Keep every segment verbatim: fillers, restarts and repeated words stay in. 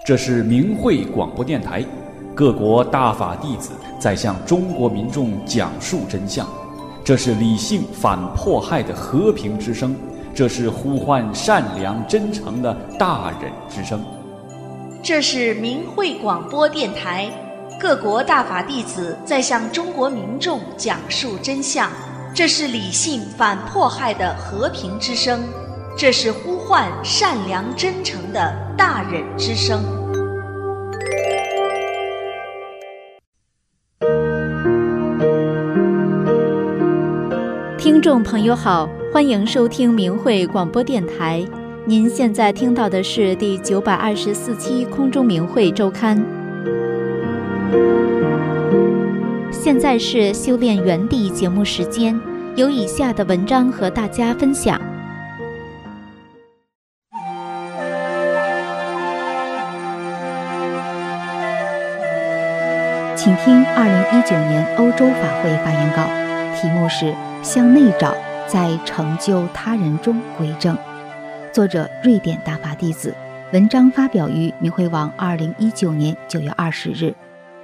这是明慧广播电台，各国大法弟子在向中国民众讲述真相。这是理性反迫害的和平之声，这是呼唤善良真诚的大忍之声。 这是明慧广播电台，各国大法弟子在向中国民众讲述真相。这是理性反迫害的和平之声，这是呼唤善良真诚的大忍之声。 听众朋友好，欢迎收听明慧广播电台。您现在听到的是第九百二十四期空中明慧周刊。现在是修炼原地节目时间，有以下的文章和大家分享。请听二零一九年欧洲法会发言稿，题目是向内找，在成就他人中归正。作者瑞典大法弟子，文章发表于明慧网二零一九年九月二十日。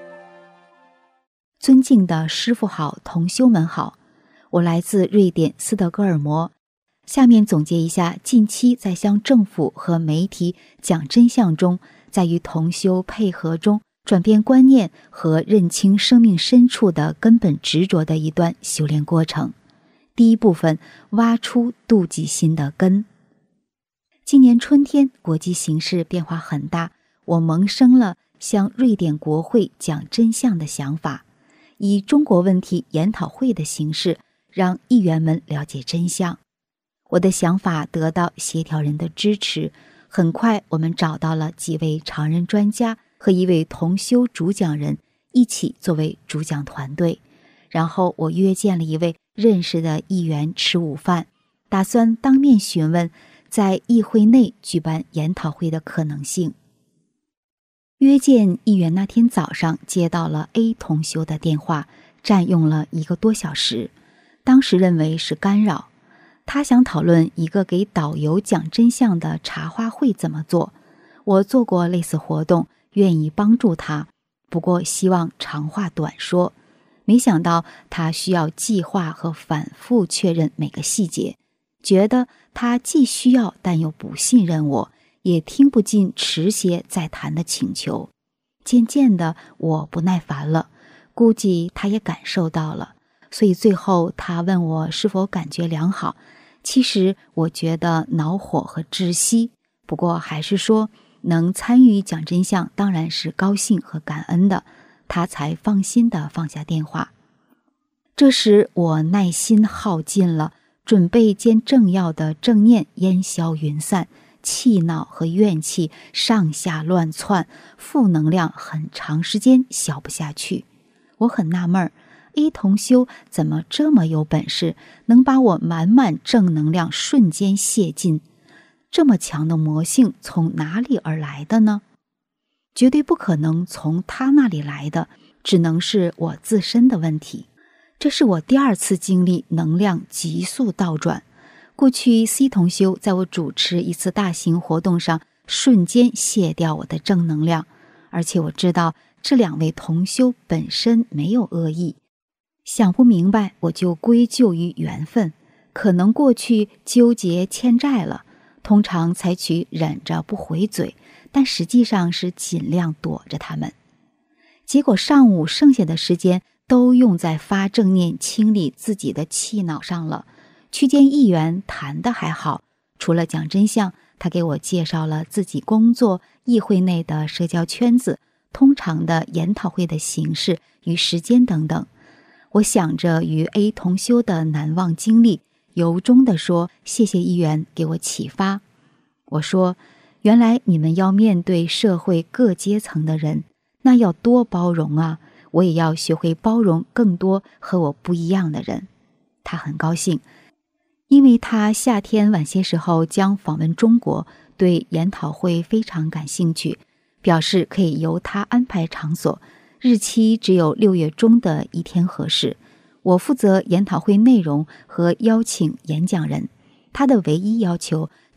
尊敬的师父好，同修们好，我来自瑞典斯德哥尔摩。下面总结一下近期在向政府和媒体讲真相中，在与同修配合中转变观念和认清生命深处的根本执着的一段修炼过程。第一部分，挖出妒忌心的根。今年春天，国际形势变化很大，我萌生了向瑞典国会讲真相的想法，以中国问题研讨会的形式，让议员们了解真相。我的想法得到协调人的支持，很快我们找到了几位常任专家和一位同修主讲人一起作为主讲团队，然后我约见了一位认识的议员吃午饭，打算当面询问在议会内举办研讨会的可能性。约见议员那天早上接到了 A 同修的电话，占用了一个多小时，当时认为是干扰。他想讨论一个给导游讲真相的茶话会怎么做，我做过类似活动，愿意帮助他，不过希望长话短说。没想到他需要计划和反复确认每个细节，觉得他既需要但又不信任我，也听不进迟些再谈的请求。渐渐的我不耐烦了，估计他也感受到了，所以最后他问我是否感觉良好。其实我觉得恼火和窒息，不过还是说能参与讲真相当然是高兴和感恩的，他才放心地放下电话。这时我耐心耗尽了，准备兼正要的正念烟消云散，气恼和怨气上下乱窜，负能量很长时间消不下去。我很纳闷，A 同修怎么这么有本事，能把我满满正能量瞬间泄尽？这么强的魔性从哪里而来的呢？绝对不可能从他那里来的，只能是我自身的问题。这是我第二次经历能量急速倒转。过去 C 同修在我主持一次大型活动上瞬间卸掉我的正能量，而且我知道这两位同修本身没有恶意。想不明白我就归咎于缘分，可能过去纠结欠债了，通常采取忍着不回嘴，但实际上是尽量躲着他们。结果上午剩下的时间都用在发正念清理自己的气恼上了。去见议员谈的还好，除了讲真相，他给我介绍了自己工作议会内的社交圈子，通常的研讨会的形式与时间等等。我想着与 A 同修的难忘经历，由衷地说谢谢议员给我启发。我说，原来你们要面对社会各阶层的人，那要多包容啊，我也要学会包容更多和我不一样的人。他很高兴，因为他夏天晚些时候将访问中国，对研讨会非常感兴趣，表示可以由他安排场所，日期只有六月中的一天合适。我负责研讨会内容和邀请演讲人，他的唯一要求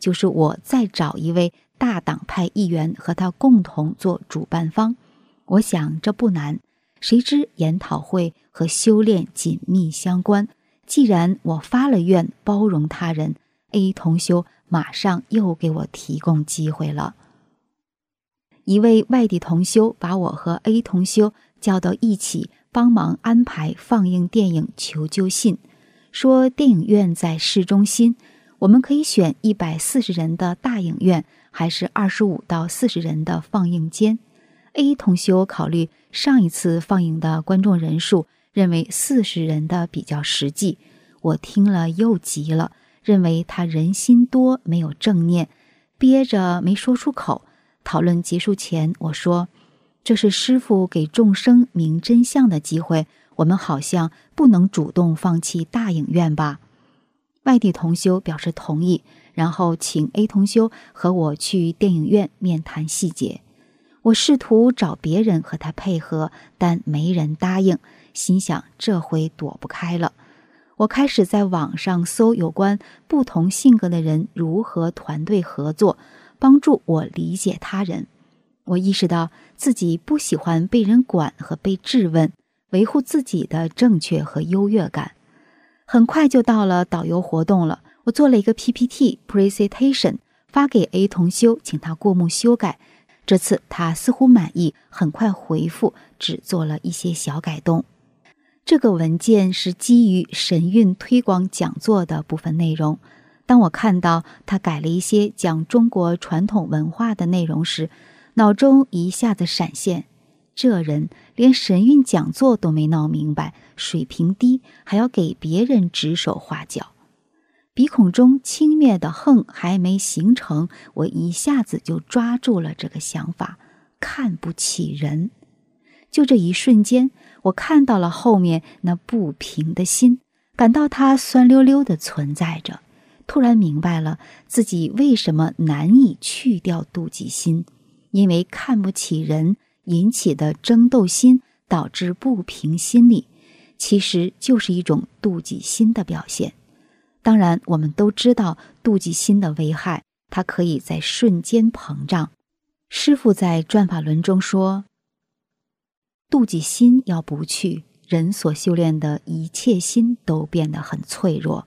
就是我再找一位大党派议员和他共同做主办方。我想这不难，谁知研讨会和修炼紧密相关，既然我发了愿包容他人， A 同修马上又给我提供机会了。一位外地同修把我和 A 同修叫到一起，帮忙安排放映电影求救信，说电影院在市中心，我们可以选一百四十人的大影院，还是二十五到四十人的放映间。 A 同修考虑上一次放映的观众人数，认为四十人的比较实际。我听了又急了，认为他人心多没有正念，憋着没说出口。讨论结束前，我说，这是师父给众生明真相的机会，我们好像不能主动放弃大影院吧。外地同修表示同意，然后请 A 同修和我去电影院面谈细节。我试图找别人和他配合，但没人答应，心想这回躲不开了。我开始在网上搜有关不同性格的人如何团队合作，帮助我理解他人。我意识到自己不喜欢被人管和被质问，维护自己的正确和优越感。很快就到了导游活动了，我做了一个 P P T presentation 发给 A 同修，请他过目修改。这次他似乎满意，很快回复，只做了一些小改动。这个文件是基于神韵推广讲座的部分内容。当我看到他改了一些讲中国传统文化的内容时，脑中一下子闪现，这人连神韵讲座都没闹明白，水平低，还要给别人指手画脚。鼻孔中轻蔑的恨还没形成，我一下子就抓住了这个想法，看不起人。就这一瞬间，我看到了后面那不平的心，感到它酸溜溜地存在着。突然明白了自己为什么难以去掉妒忌心，因为看不起人引起的争斗心导致不平心理，其实就是一种妒忌心的表现。当然，我们都知道妒忌心的危害，它可以在瞬间膨胀。师父在转法轮中说，妒忌心要不去，人所修炼的一切心都变得很脆弱。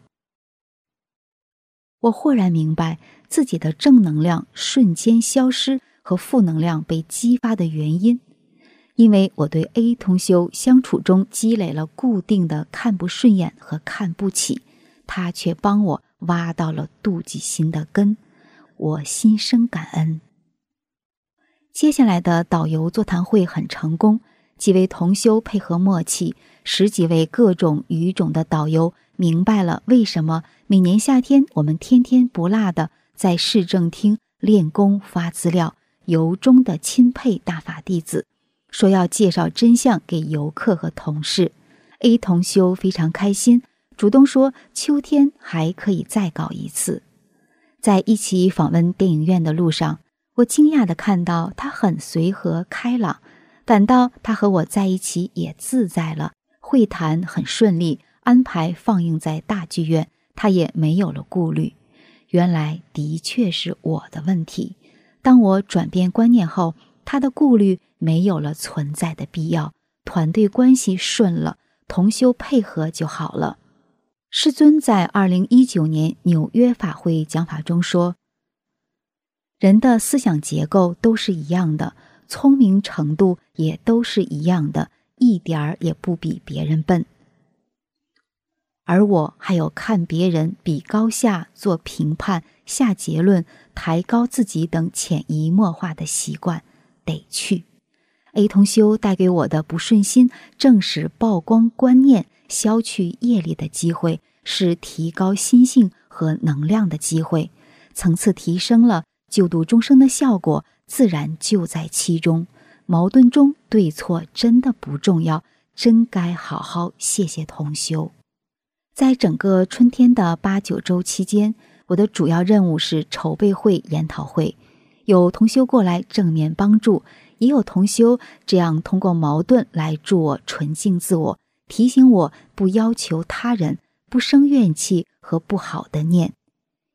我豁然明白自己的正能量瞬间消失和负能量被激发的原因，因为我对 A 同修相处中积累了固定的看不顺眼和看不起，他却帮我挖到了妒忌心的根，我心生感恩。接下来的导游座谈会很成功，几位同修配合默契，十几位各种语种的导游明白了为什么每年夏天我们天天不落的在市政厅练功发资料，由衷的钦佩大法弟子，说要介绍真相给游客和同事。 A 同修非常开心，主动说秋天还可以再搞一次。在一起访问电影院的路上，我惊讶地看到他很随和开朗，感到他和我在一起也自在了，会谈很顺利，安排放映在大剧院，他也没有了顾虑。原来的确是我的问题，当我转变观念后，他的顾虑没有了存在的必要，团队关系顺了，同修配合就好了。师尊在二零一九年纽约法会讲法中说，人的思想结构都是一样的，聪明程度也都是一样的，一点儿也不比别人笨。而我还有看别人比高下、做评判、下结论、抬高自己等潜移默化的习惯，得去。A 同修带给我的不顺心，正是曝光观念、消去业力的机会，是提高心性和能量的机会，层次提升了，救度众生的效果自然就在其中。矛盾中对错真的不重要，真该好好谢谢同修。在整个春天的八九周期间，我的主要任务是筹备会、研讨会，有同修过来正面帮助，也有同修这样通过矛盾来助我纯净自我，提醒我不要求他人，不生怨气和不好的念。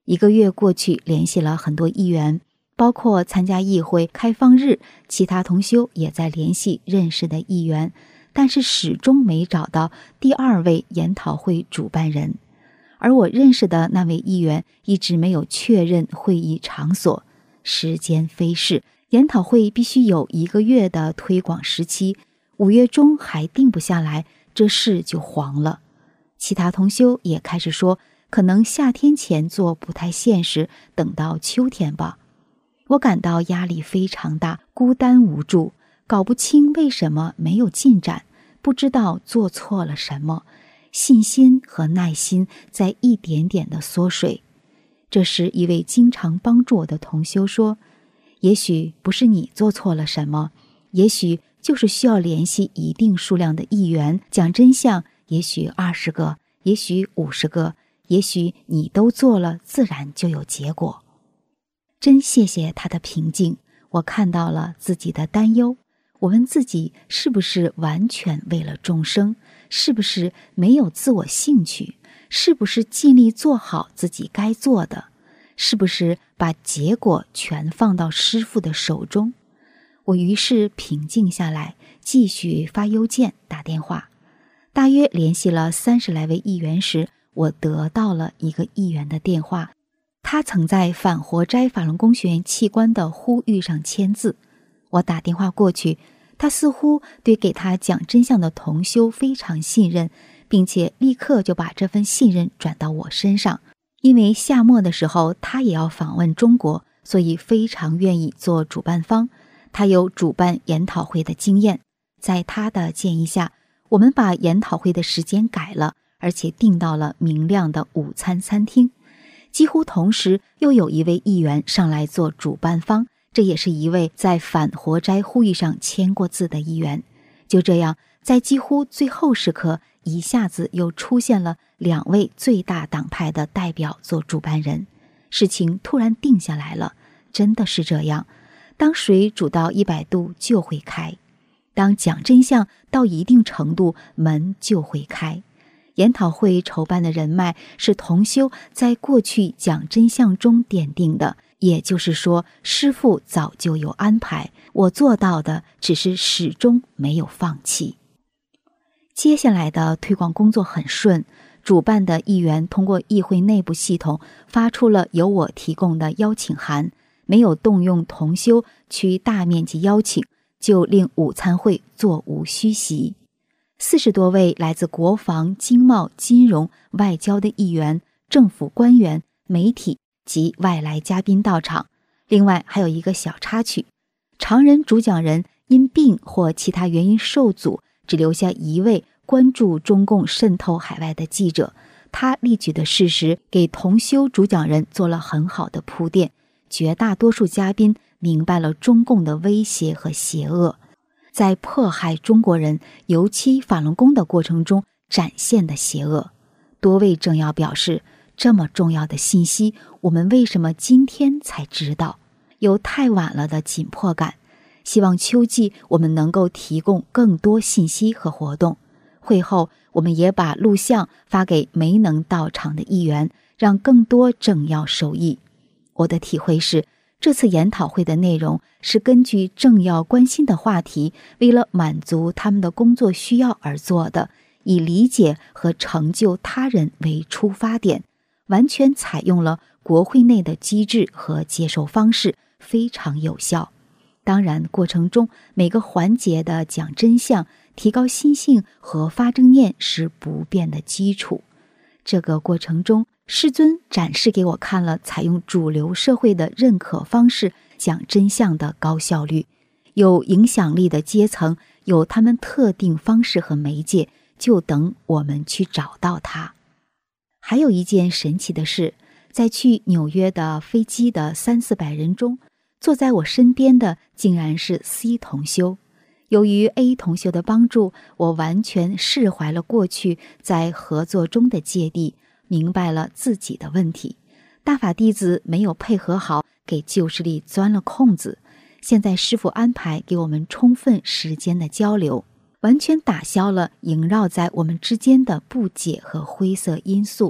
一个月过去，联系了很多议员，包括参加议会开放日，其他同修也在联系认识的议员，但是始终没找到第二位研讨会主办人。而我认识的那位议员一直没有确认会议场所。时间飞逝，研讨会必须有一个月的推广时期，五月中还定不下来，这事就黄了。其他同修也开始说，可能夏天前做不太现实，等到秋天吧。我感到压力非常大，孤单无助，搞不清为什么没有进展，不知道做错了什么，信心和耐心在一点点的缩水。这时一位经常帮助我的同修说，也许不是你做错了什么，也许就是需要联系一定数量的议员讲真相，也许二十个，也许五十个，也许你都做了，自然就有结果。真谢谢他的平静，我看到了自己的担忧。我问自己，是不是完全为了众生？是不是没有自我兴趣？是不是尽力做好自己该做的？是不是把结果全放到师父的手中？我于是平静下来，继续发邮件打电话。大约联系了三十来位议员时，我得到了一个议员的电话，他曾在反活摘法轮功学员器官的呼吁上签字。我打电话过去，他似乎对给他讲真相的同修非常信任，并且立刻就把这份信任转到我身上。因为夏末的时候他也要访问中国，所以非常愿意做主办方。他有主办研讨会的经验，在他的建议下，我们把研讨会的时间改了，而且订到了明亮的午餐餐厅。几乎同时又有一位议员上来做主办方，这也是一位在反活摘呼吁上签过字的议员。就这样，在几乎最后时刻，一下子又出现了两位最大党派的代表做主办人，事情突然定下来了。真的是这样，当水煮到一百度就会开，当讲真相到一定程度，门就会开。研讨会筹办的人脉是同修在过去讲真相中奠定的，也就是说，师父早就有安排，我做到的只是始终没有放弃。接下来的推广工作很顺，主办的议员通过议会内部系统发出了由我提供的邀请函，没有动用同修去大面积邀请，就令午餐会座无虚席。四十多位来自国防、经贸、金融、外交的议员、政府官员、媒体及外来嘉宾到场。另外还有一个小插曲，常任主讲人因病或其他原因受阻，只留下一位关注中共渗透海外的记者，他例举的事实给同修主讲人做了很好的铺垫，绝大多数嘉宾明白了中共的威胁和邪恶，在迫害中国人，尤其法轮功的过程中展现的邪恶。多位政要表示，这么重要的信息，我们为什么今天才知道？有太晚了的紧迫感。希望秋季我们能够提供更多信息和活动。会后，我们也把录像发给没能到场的议员，让更多政要受益。我的体会是，这次研讨会的内容是根据政要关心的话题，为了满足他们的工作需要而做的，以理解和成就他人为出发点，完全采用了国会内的机制和接受方式，非常有效。当然，过程中每个环节的讲真相、提高心性和发正念是不变的基础。这个过程中，师尊展示给我看了采用主流社会的认可方式讲真相的高效率。有影响力的阶层有他们特定方式和媒介，就等我们去找到它。还有一件神奇的事，在去纽约的飞机的三四百人中，坐在我身边的竟然是 C 同修。由于 A 同修的帮助，我完全释怀了过去在合作中的芥蒂，明白了自己的问题。大法弟子没有配合好，给旧势力钻了空子。现在师父安排给我们充分时间的交流，完全打消了萦绕在我们之间的不解和灰色因素，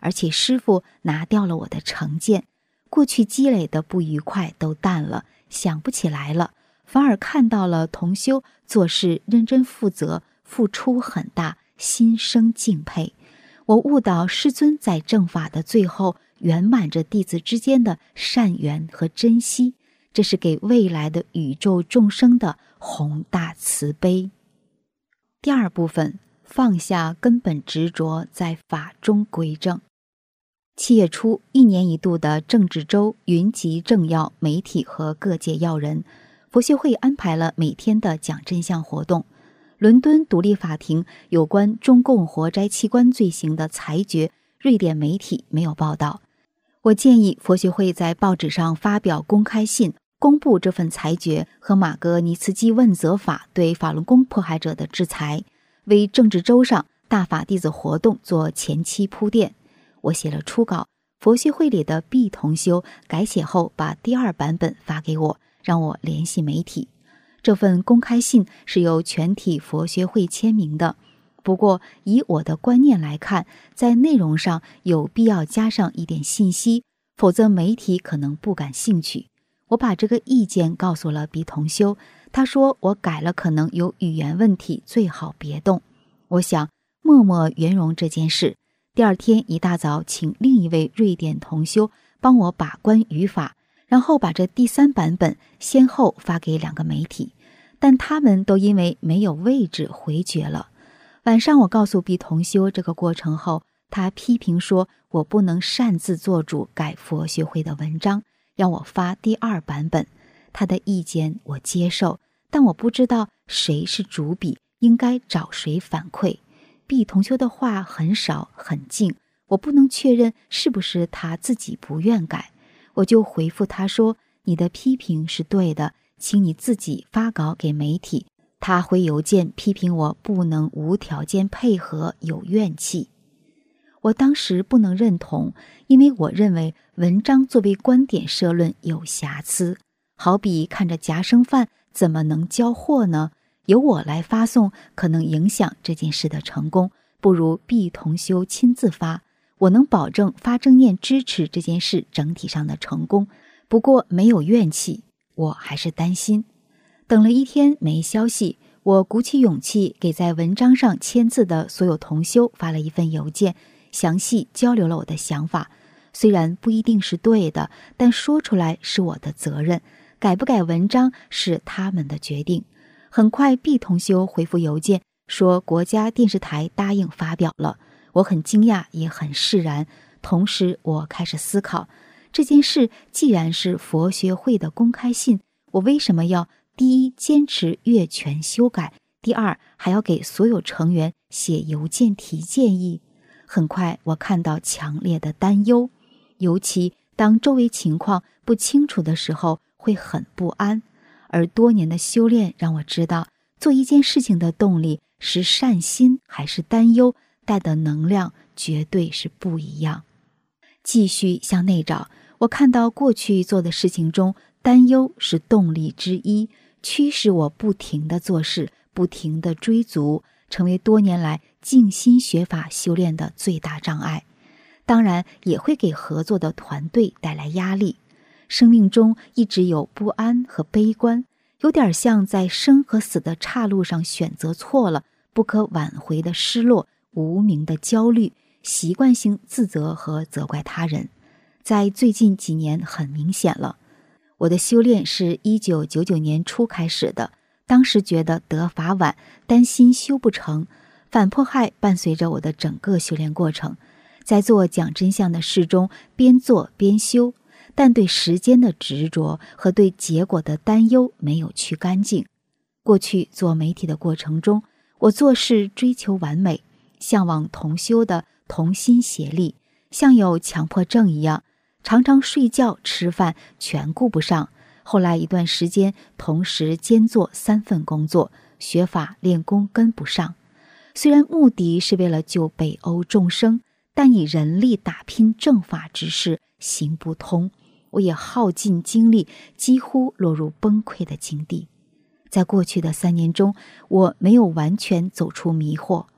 而且师父拿掉了我的成见，过去积累的不愉快都淡了，想不起来了，反而看到了同修做事认真负责，付出很大，心生敬佩。我悟到师尊在正法的最后圆满着弟子之间的善缘和珍惜，这是给未来的宇宙众生的宏大慈悲。第二部分，放下根本执着，在法中归正。七月初，一年一度的政治周云集政要、媒体和各界要人，佛学会安排了每天的讲真相活动。伦敦独立法庭有关中共活摘器官罪行的裁决，瑞典媒体没有报道。我建议佛学会在报纸上发表公开信，公布这份裁决和马格尼茨基问责法对法轮功迫害者的制裁，为政治周上大法弟子活动做前期铺垫。我写了初稿，佛学会里的毕同修改写后把第二版本发给我，让我联系媒体。这份公开信是由全体佛学会签名的，不过以我的观念来看，在内容上有必要加上一点信息，否则媒体可能不感兴趣。我把这个意见告诉了毕同修，他说我改了可能有语言问题，最好别动。我想默默圆融这件事，第二天一大早请另一位瑞典同修帮我把关语法，然后把这第三版本先后发给两个媒体，但他们都因为没有位置回绝了。晚上我告诉毕同修这个过程后，他批评说我不能擅自做主改佛学会的文章，让我发第二版本。他的意见我接受，但我不知道谁是主笔，应该找谁反馈。毕同修的话很少很静，我不能确认是不是他自己不愿改。我就回复他说，你的批评是对的，请你自己发稿给媒体。他回邮件批评我不能无条件配合，有怨气。我当时不能认同，因为我认为文章作为观点社论有瑕疵，好比看着夹生饭怎么能交货呢？由我来发送可能影响这件事的成功，不如毕同修亲自发。我能保证发正念支持这件事整体上的成功，不过没有怨气，我还是担心。等了一天没消息，我鼓起勇气给在文章上签字的所有同修发了一份邮件，详细交流了我的想法。虽然不一定是对的，但说出来是我的责任，改不改文章是他们的决定。很快毕同修回复邮件说国家电视台答应发表了，我很惊讶也很释然。同时我开始思考，这件事既然是佛学会的公开信，我为什么要第一坚持越权修改，第二还要给所有成员写邮件提建议？很快我看到强烈的担忧，尤其当周围情况不清楚的时候会很不安。而多年的修炼让我知道，做一件事情的动力是善心还是担忧，带的能量绝对是不一样。继续向内找，我看到过去做的事情中，担忧是动力之一，驱使我不停地做事，不停地追逐，成为多年来静心学法修炼的最大障碍。当然也会给合作的团队带来压力。生命中一直有不安和悲观，有点像在生和死的岔路上选择错了，不可挽回的失落，无名的焦虑，习惯性自责和责怪他人。在最近几年很明显了。我的修炼是一九九九年初开始的，当时觉得得法晚，担心修不成，反迫害伴随着我的整个修炼过程。在做讲真相的事中，边做边修，但对时间的执着和对结果的担忧没有去干净。过去做媒体的过程中，我做事追求完美，向往同修的同心协力，像有强迫症一样，常常睡觉吃饭全顾不上。后来一段时间同时兼做三份工作，学法练功跟不上。虽然目的是为了救北欧众生，但以人力打拼正法之事行不通，我也耗尽精力，几乎落入崩溃的境地。在过去的三年中，我没有完全走出迷惑。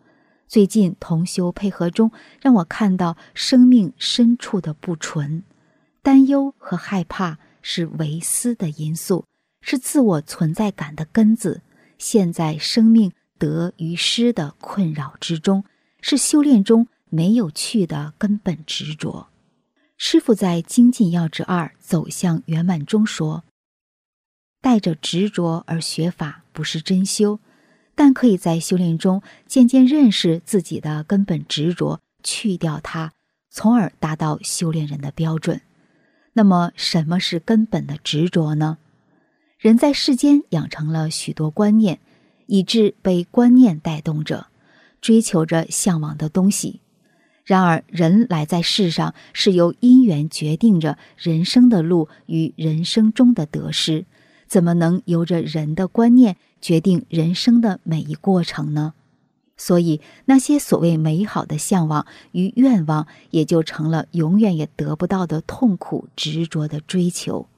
最近同修配合中，让我看到生命深处的不纯。担忧和害怕是唯私的因素，是自我存在感的根子，陷在生命得与失的困扰之中，是修炼中没有去的根本执着。师父在精进要旨二走向圆满中说，带着执着而学法不是真修，但可以在修炼中渐渐认识自己的根本执着，去掉它，从而达到修炼人的标准。那么什么是根本的执着呢？人在世间养成了许多观念，以致被观念带动着，追求着向往的东西。然而人来在世上是由因缘决定着人生的路与人生中的得失，怎么能由着人的观念决定人生的每一过程呢？所以那些所谓美好的向往与愿望，也就成了永远也得不到的痛苦执着的追求。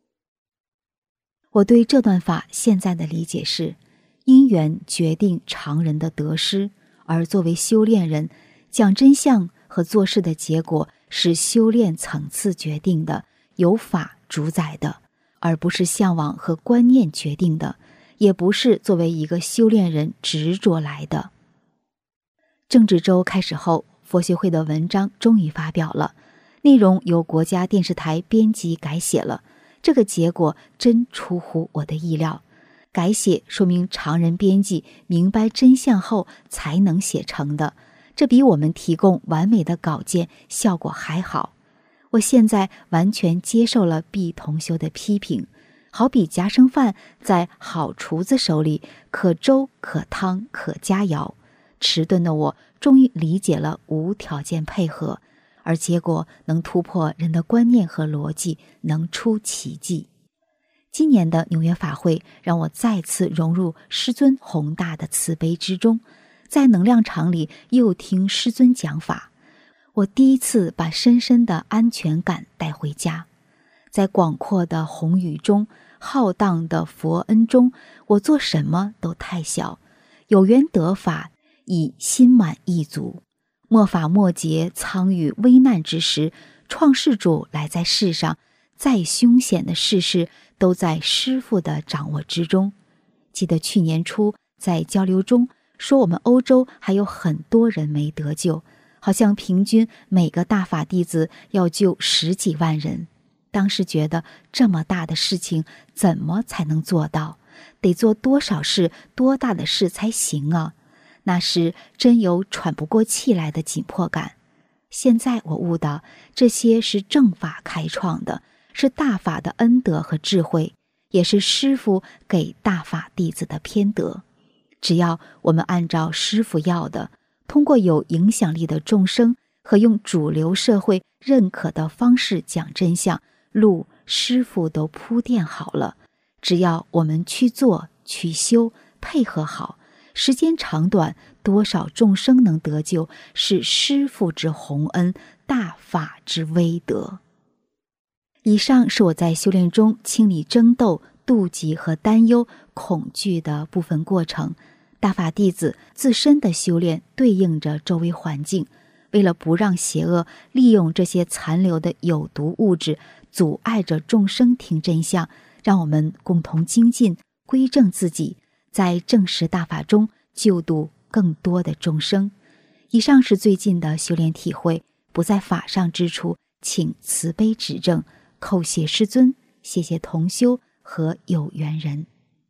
我对这段法现在的理解是，因缘决定常人的得失，而作为修炼人，讲真相和做事的结果是修炼层次决定的，由法主宰的，而不是向往和观念决定的，也不是作为一个修炼人执着来的。政治周开始后，佛学会的文章终于发表了，内容由国家电视台编辑改写了，这个结果真出乎我的意料。改写说明常人编辑明白真相后才能写成的，这比我们提供完美的稿件效果还好。我现在完全接受了毕同修的批评，好比夹生饭在好厨子手里，可粥可汤可佳肴。迟钝的我终于理解了无条件配合，而结果能突破人的观念和逻辑，能出奇迹。今年的纽约法会让我再次融入师尊宏大的慈悲之中，在能量场里又听师尊讲法，我第一次把深深的安全感带回家。在广阔的宏宇中，浩荡的佛恩中，我做什么都太小，有缘得法，已心满意足。末法末节苍宇危难之时，创世主来在世上，再凶险的世事都在师父的掌握之中。记得去年初在交流中说，我们欧洲还有很多人没得救，好像平均每个大法弟子要救十几万人。当时觉得这么大的事情怎么才能做到？得做多少事，多大的事才行啊？那时真有喘不过气来的紧迫感。现在我悟到，这些是正法开创的，是大法的恩德和智慧，也是师父给大法弟子的偏德。只要我们按照师父要的，通过有影响力的众生和用主流社会认可的方式讲真相，路师父都铺垫好了，只要我们去做去修，配合好，时间长短，多少众生能得救，是师父之宏恩，大法之威德。以上是我在修炼中清理争斗、妒忌和担忧、恐惧的部分过程。大法弟子自身的修炼对应着周围环境，为了不让邪恶利用这些残留的有毒物质，阻碍着众生听真相，让我们共同精进，归正自己，在正实大法中救度更多的众生。以上是最近的修炼体会，不在法上之处，请慈悲指正，叩谢师尊，谢谢同修和有缘人。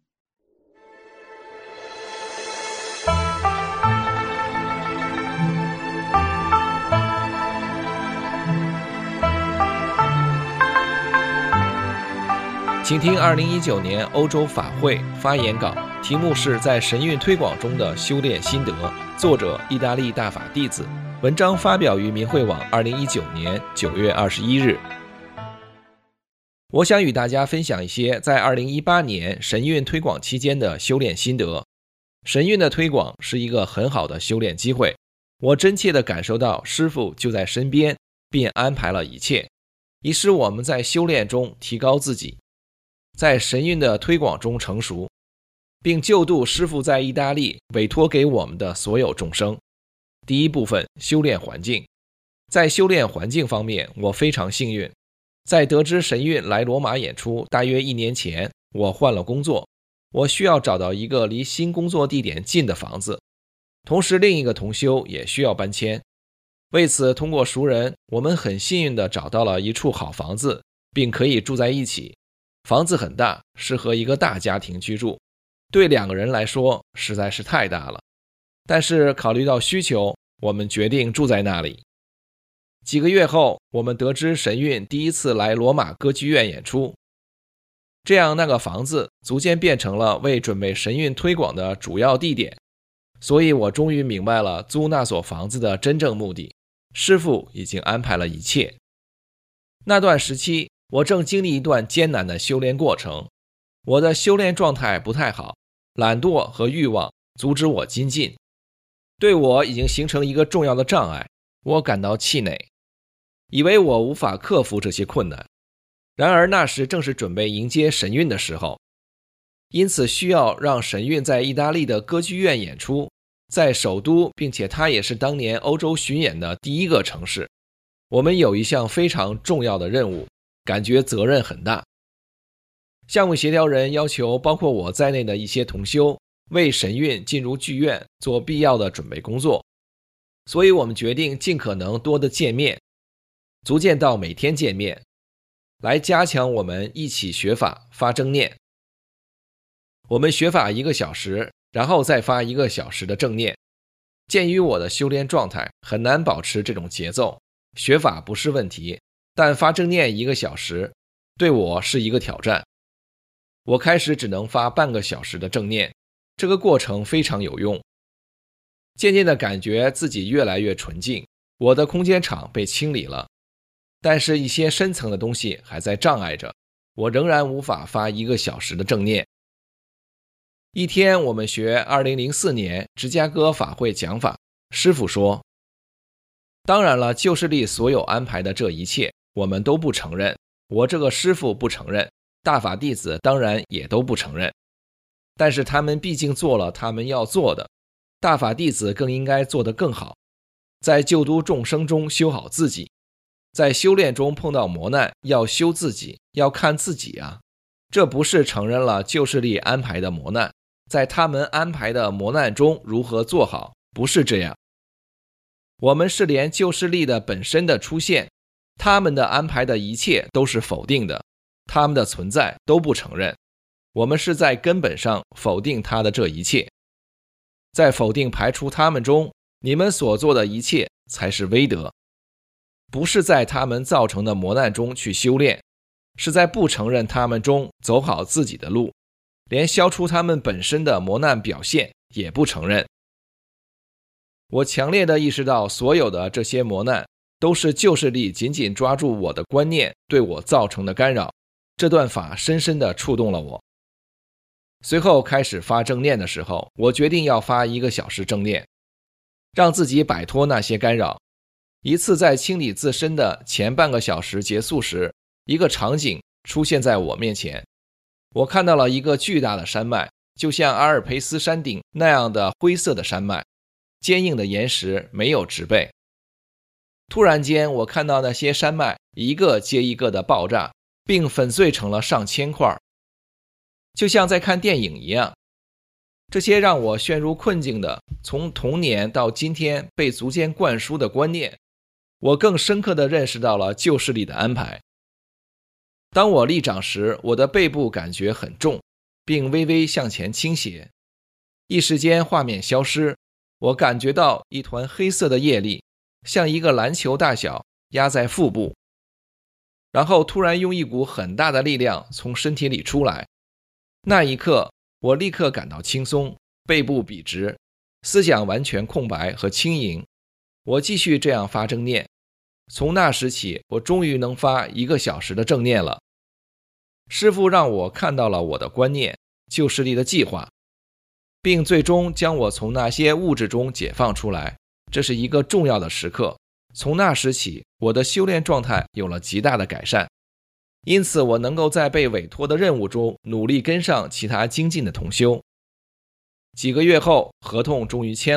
请听二零一九年欧洲法会发言稿，题目是在神韵推广中的修炼心得，作者意大利大法弟子，文章发表于明慧网二零一九年九月二十一日。我想与大家分享一些在二零一八年神韵推广期间的修炼心得。神韵的推广是一个很好的修炼机会，我真切地感受到师父就在身边，并安排了一切，以使我们在修炼中提高自己，在神韵的推广中成熟，并救度师父在意大利委托给我们的所有众生。 第一部分，修炼环境。在修炼环境方面，我非常幸运。在得知神韵来罗马演出大约一年前，我换了工作，我需要找到一个离新工作地点近的房子，同时另一个同修也需要搬迁。为此，通过熟人，我们很幸运地找到了一处好房子，并可以住在一起。房子很大，适合一个大家庭居住，对两个人来说实在是太大了。但是考虑到需求，我们决定住在那里。几个月后，我们得知神韵第一次来罗马歌剧院演出，这样那个房子逐渐变成了为准备神韵推广的主要地点。所以我终于明白了租那所房子的真正目的，师父已经安排了一切。那段时期，我正经历一段艰难的修炼过程，我的修炼状态不太好，懒惰和欲望阻止我精进，对我已经形成一个重要的障碍。我感到气馁，以为我无法克服这些困难。然而那时正是准备迎接神韵的时候，因此需要让神韵在意大利的歌剧院演出，在首都，并且它也是当年欧洲巡演的第一个城市。我们有一项非常重要的任务，感觉责任很大。项目协调人要求包括我在内的一些同修为神韵进入剧院做必要的准备工作，所以我们决定尽可能多的见面，逐渐到每天见面，来加强我们一起学法发正念。我们学法一个小时，然后再发一个小时的正念。鉴于我的修炼状态很难保持这种节奏，学法不是问题，但发正念一个小时对我是一个挑战。我开始只能发半个小时的正念，这个过程非常有用。渐渐地感觉自己越来越纯净，我的空间场被清理了，但是一些深层的东西还在障碍着，我仍然无法发一个小时的正念。一天我们学二零零四年芝加哥法会讲法，师父说，当然了，旧势力所有安排的这一切我们都不承认，我这个师父不承认，大法弟子当然也都不承认，但是他们毕竟做了他们要做的，大法弟子更应该做得更好，在救度众生中修好自己，在修炼中碰到磨难要修自己，要看自己啊。这不是承认了旧势力安排的磨难，在他们安排的磨难中如何做好，不是这样。我们是连旧势力的本身的出现，他们的安排的一切都是否定的，他们的存在都不承认，我们是在根本上否定他的这一切。在否定排除他们中，你们所做的一切才是威德，不是在他们造成的磨难中去修炼，是在不承认他们中走好自己的路，连消除他们本身的磨难表现也不承认。我强烈地意识到，所有的这些磨难都是旧势力紧紧抓住我的观念对我造成的干扰，这段法深深地触动了我。随后开始发正念的时候，我决定要发一个小时正念，让自己摆脱那些干扰。一次在清理自身的前半个小时结束时，一个场景出现在我面前，我看到了一个巨大的山脉，就像阿尔卑斯山顶那样的灰色的山脉，坚硬的岩石没有植被。突然间，我看到那些山脉一个接一个的爆炸，并粉碎成了上千块，就像在看电影一样。这些让我陷入困境的，从童年到今天被逐渐灌输的观念，我更深刻地认识到了旧势力的安排。当我立掌时，我的背部感觉很重，并微微向前倾斜。一时间画面消失，我感觉到一团黑色的业力像一个篮球大小压在腹部，然后突然用一股很大的力量从身体里出来。那一刻我立刻感到轻松，背部笔直，思想完全空白和轻盈。我继续这样发正念，从那时起，我终于能发一个小时的正念了。师父让我看到了我的观念，旧势力的计划，并最终将我从那些物质中解放出来。这是一个重要的时刻。从那时起，我的修炼状态有了极大的改善，因此我能够在被委托的任务中努力跟上其他精进的同修。几个月后，合同终于签了，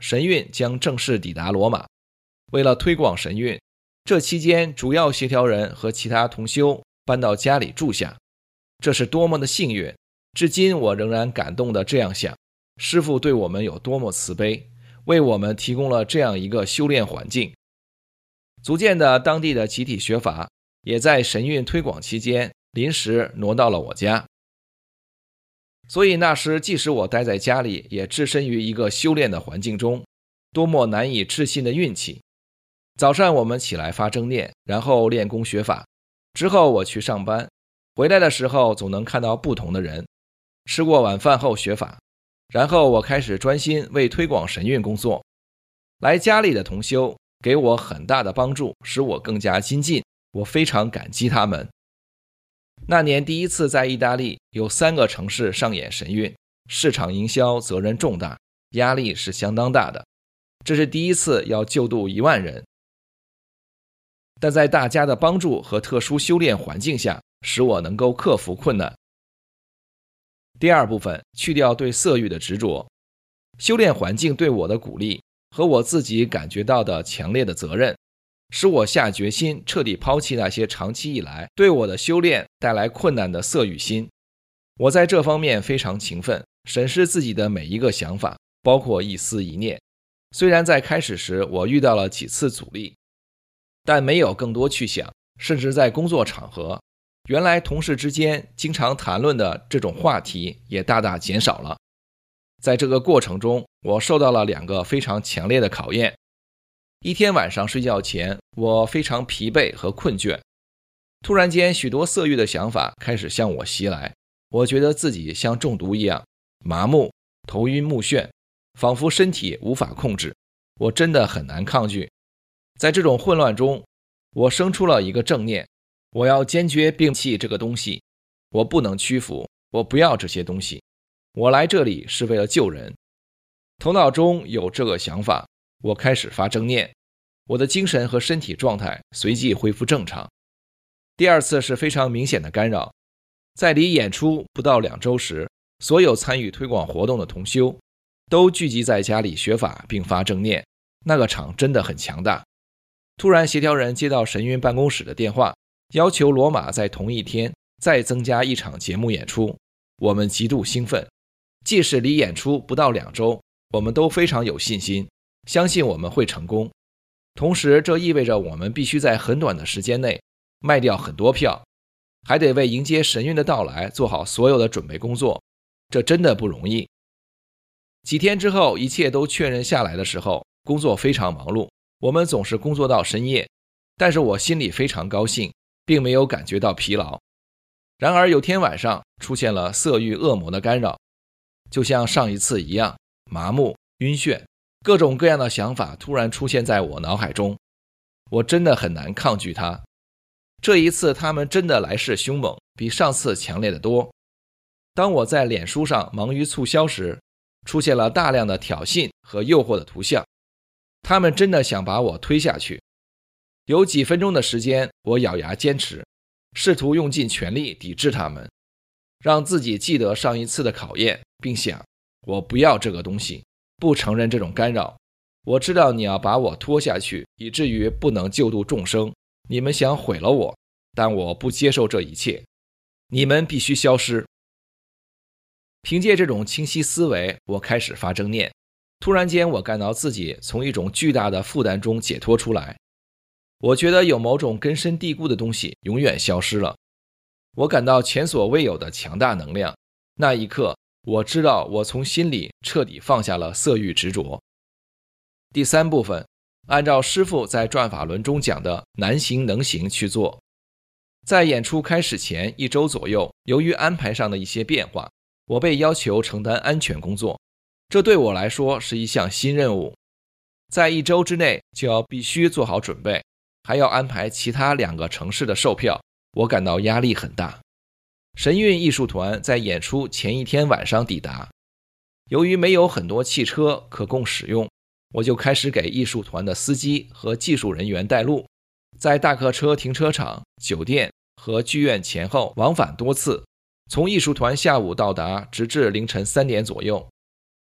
神韵将正式抵达罗马。为了推广神韵，这期间主要协调人和其他同修搬到家里住下，这是多么的幸运！至今我仍然感动地这样想，师父对我们有多么慈悲，为我们提供了这样一个修炼环境。组建的当地的集体学法也在神韵推广期间临时挪到了我家。所以那时即使我待在家里，也置身于一个修炼的环境中，多么难以置信的运气。早上我们起来发正念，然后练功学法，之后我去上班，回来的时候总能看到不同的人。吃过晚饭后学法，然后我开始专心为推广神韵工作。来家里的同修给我很大的帮助，使我更加精进，我非常感激他们。那年第一次在意大利有三个城市上演神韵，市场营销责任重大，压力是相当大的。这是第一次要救度一万人，但在大家的帮助和特殊修炼环境下，使我能够克服困难。第二部分，去掉对色欲的执着。修炼环境对我的鼓励和我自己感觉到的强烈的责任，使我下决心彻底抛弃那些长期以来对我的修炼带来困难的色欲心。我在这方面非常勤奋，审视自己的每一个想法，包括一思一念。虽然在开始时我遇到了几次阻力，但没有更多去想，甚至在工作场合，原来同事之间经常谈论的这种话题也大大减少了。在这个过程中，我受到了两个非常强烈的考验。一天晚上睡觉前，我非常疲惫和困倦，突然间许多色欲的想法开始向我袭来，我觉得自己像中毒一样麻木、头晕目眩，仿佛身体无法控制，我真的很难抗拒。在这种混乱中，我生出了一个正念，我要坚决摒弃这个东西，我不能屈服，我不要这些东西，我来这里是为了救人。头脑中有这个想法，我开始发正念，我的精神和身体状态随即恢复正常。第二次是非常明显的干扰，在离演出不到两周时，所有参与推广活动的同修都聚集在家里学法并发正念，那个场真的很强大。突然协调人接到神韵办公室的电话，要求罗马在同一天再增加一场节目演出，我们极度兴奋。即使离演出不到两周，我们都非常有信心，相信我们会成功。同时这意味着我们必须在很短的时间内卖掉很多票，还得为迎接神韵的到来做好所有的准备工作，这真的不容易。几天之后，一切都确认下来的时候，工作非常忙碌，我们总是工作到深夜，但是我心里非常高兴，并没有感觉到疲劳。然而有天晚上出现了色欲恶魔的干扰，就像上一次一样，麻木、晕眩，各种各样的想法突然出现在我脑海中，我真的很难抗拒它。这一次他们真的来势凶猛，比上次强烈得多。当我在脸书上忙于促销时，出现了大量的挑衅和诱惑的图像，他们真的想把我推下去。有几分钟的时间，我咬牙坚持，试图用尽全力抵制他们，让自己记得上一次的考验，并想，我不要这个东西，不承认这种干扰。我知道你要把我拖下去，以至于不能救度众生，你们想毁了我，但我不接受这一切，你们必须消失。凭借这种清晰思维，我开始发正念。突然间，我感到自己从一种巨大的负担中解脱出来。我觉得有某种根深蒂固的东西永远消失了。我感到前所未有的强大能量。那一刻，我知道我从心里彻底放下了色欲执着。第三部分，按照师父在转法轮中讲的难行能行去做。在演出开始前一周左右，由于安排上的一些变化，我被要求承担安全工作，这对我来说是一项新任务。在一周之内就要必须做好准备，还要安排其他两个城市的售票，我感到压力很大。神韵艺术团在演出前一天晚上抵达，由于没有很多汽车可供使用，我就开始给艺术团的司机和技术人员带路，在大客车停车场、酒店和剧院前后往返多次，从艺术团下午到达直至凌晨三点左右。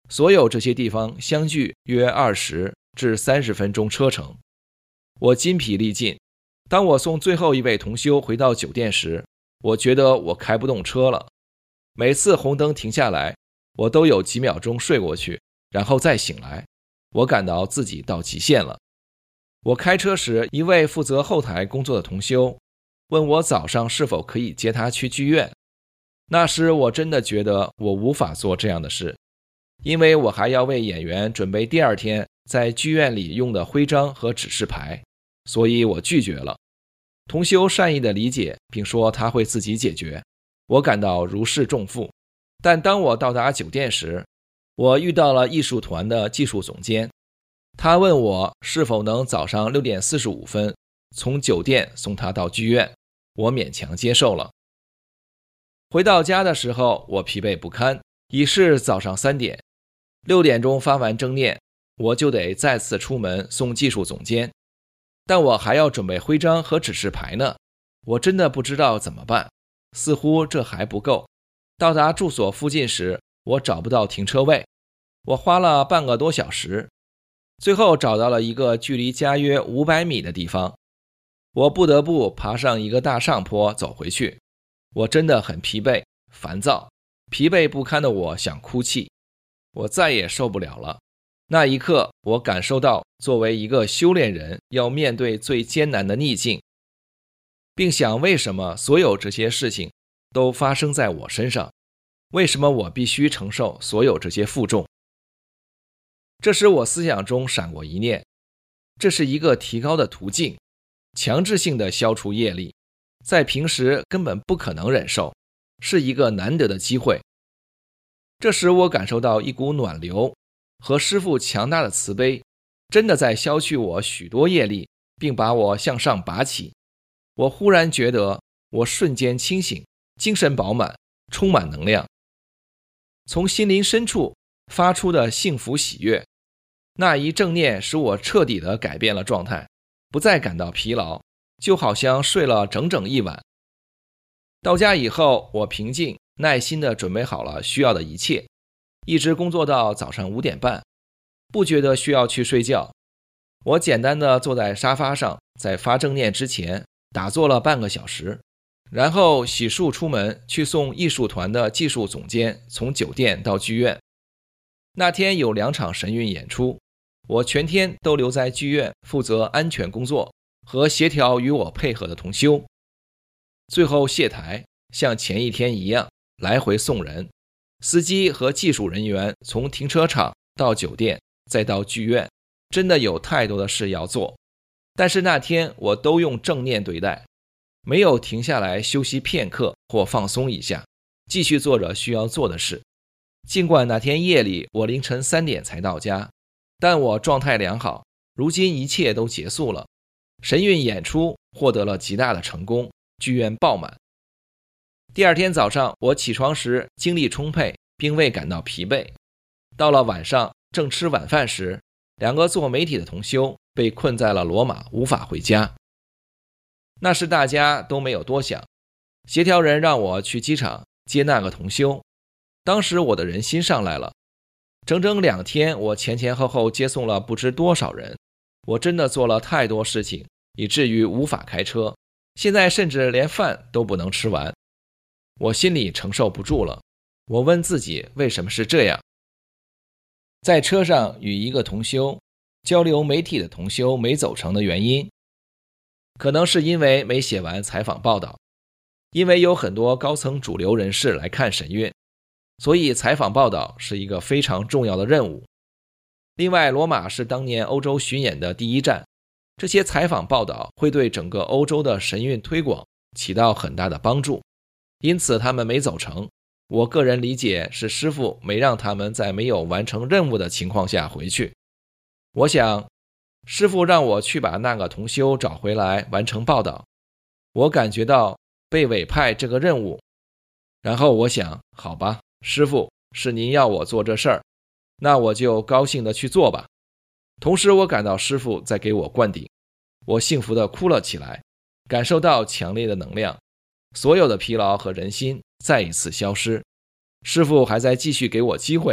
所有这些地方相距约二十至三十分钟车程。我筋疲力尽，当我送最后一位同修回到酒店时，我觉得我开不动车了。每次红灯停下来，我都有几秒钟睡过去，然后再醒来。我感到自己到极限了。我开车时，一位负责后台工作的同修问我早上是否可以接他去剧院。那时我真的觉得我无法做这样的事，因为我还要为演员准备第二天在剧院里用的徽章和指示牌，所以我拒绝了。同修善意的理解，并说他会自己解决，我感到如释重负。但当我到达酒店时，我遇到了艺术团的技术总监，他问我是否能早上六点四十五分从酒店送他到剧院，我勉强接受了。回到家的时候，我疲惫不堪，已是早上三点，六点钟发完正念，我就得再次出门送技术总监，但我还要准备徽章和指示牌呢，我真的不知道怎么办，似乎这还不够。到达住所附近时，我找不到停车位，我花了半个多小时，最后找到了一个距离家约五百米的地方，我不得不爬上一个大上坡走回去。我真的很疲惫、烦躁，疲惫不堪的我想哭泣，我再也受不了了。那一刻，我感受到作为一个修炼人要面对最艰难的逆境，并想为什么所有这些事情都发生在我身上，为什么我必须承受所有这些负重。这时我思想中闪过一念，这是一个提高的途径，强制性的消除业力，在平时根本不可能忍受，是一个难得的机会。这时我感受到一股暖流和师父强大的慈悲，真的在消去我许多业力，并把我向上拔起。我忽然觉得我瞬间清醒，精神饱满，充满能量，从心灵深处发出的幸福喜悦。那一正念使我彻底地改变了状态，不再感到疲劳，就好像睡了整整一晚。到家以后，我平静耐心地准备好了需要的一切，一直工作到早上五点半，不觉得需要去睡觉。我简单地坐在沙发上，在发正念之前打坐了半个小时，然后洗漱出门去送艺术团的技术总监从酒店到剧院。那天有两场神韵演出，我全天都留在剧院负责安全工作和协调与我配合的同修。最后卸台，像前一天一样来回送人，司机和技术人员从停车场到酒店再到剧院，真的有太多的事要做。但是那天我都用正念对待，没有停下来休息片刻或放松一下，继续做着需要做的事。尽管那天夜里我凌晨三点才到家，但我状态良好，如今一切都结束了。神韵演出获得了极大的成功，剧院爆满。第二天早上我起床时精力充沛，并未感到疲惫。到了晚上正吃晚饭时，两个做媒体的同修被困在了罗马，无法回家。那时大家都没有多想，协调人让我去机场接那个同修。当时我的人心上来了，整整两天我前前后后接送了不知多少人，我真的做了太多事情，以至于无法开车，现在甚至连饭都不能吃完。我心里承受不住了，我问自己为什么是这样。在车上与一个同修交流媒体的同修没走成的原因，可能是因为没写完采访报道，因为有很多高层主流人士来看神韵，所以采访报道是一个非常重要的任务。另外，罗马是当年欧洲巡演的第一站，这些采访报道会对整个欧洲的神韵推广起到很大的帮助，因此他们没走成。我个人理解是师父没让他们在没有完成任务的情况下回去。我想师父让我去把那个同修找回来完成报道，我感觉到被委派这个任务。然后我想，好吧，师父，是您要我做这事儿，那我就高兴的去做吧。同时我感到师父在给我灌顶，我幸福的哭了起来，感受到强烈的能量，所有的疲劳和人心再一次消失。师父还在继续给我机会，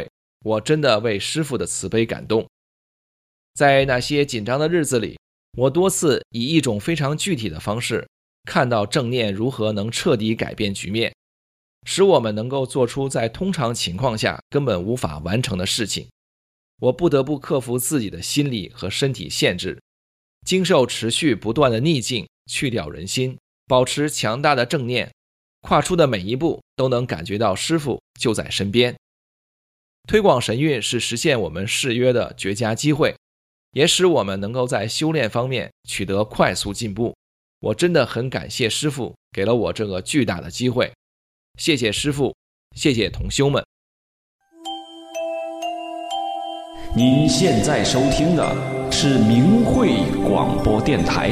我真的为师父的慈悲感动。在那些紧张的日子里，我多次以一种非常具体的方式看到正念如何能彻底改变局面，使我们能够做出在通常情况下根本无法完成的事情。我不得不克服自己的心理和身体限制，经受持续不断的逆境，去掉人心，保持强大的正念，跨出的每一步都能感觉到师父就在身边。推广神韵是实现我们誓约的绝佳机会，也使我们能够在修炼方面取得快速进步。我真的很感谢师父给了我这个巨大的机会，谢谢师父，谢谢同修们。 您现在收听的是明慧广播电台。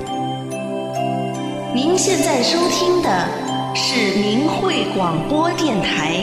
您现在收听的是明慧广播电台。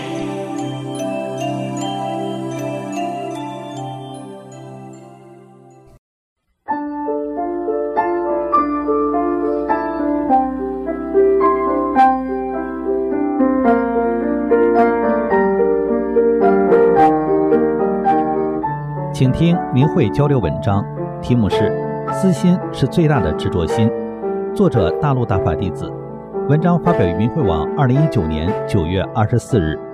请听明慧交流文章，题目是私心是最大的执着心，作者大陆大法弟子，文章发表于明慧网二零一九年九月二十四日。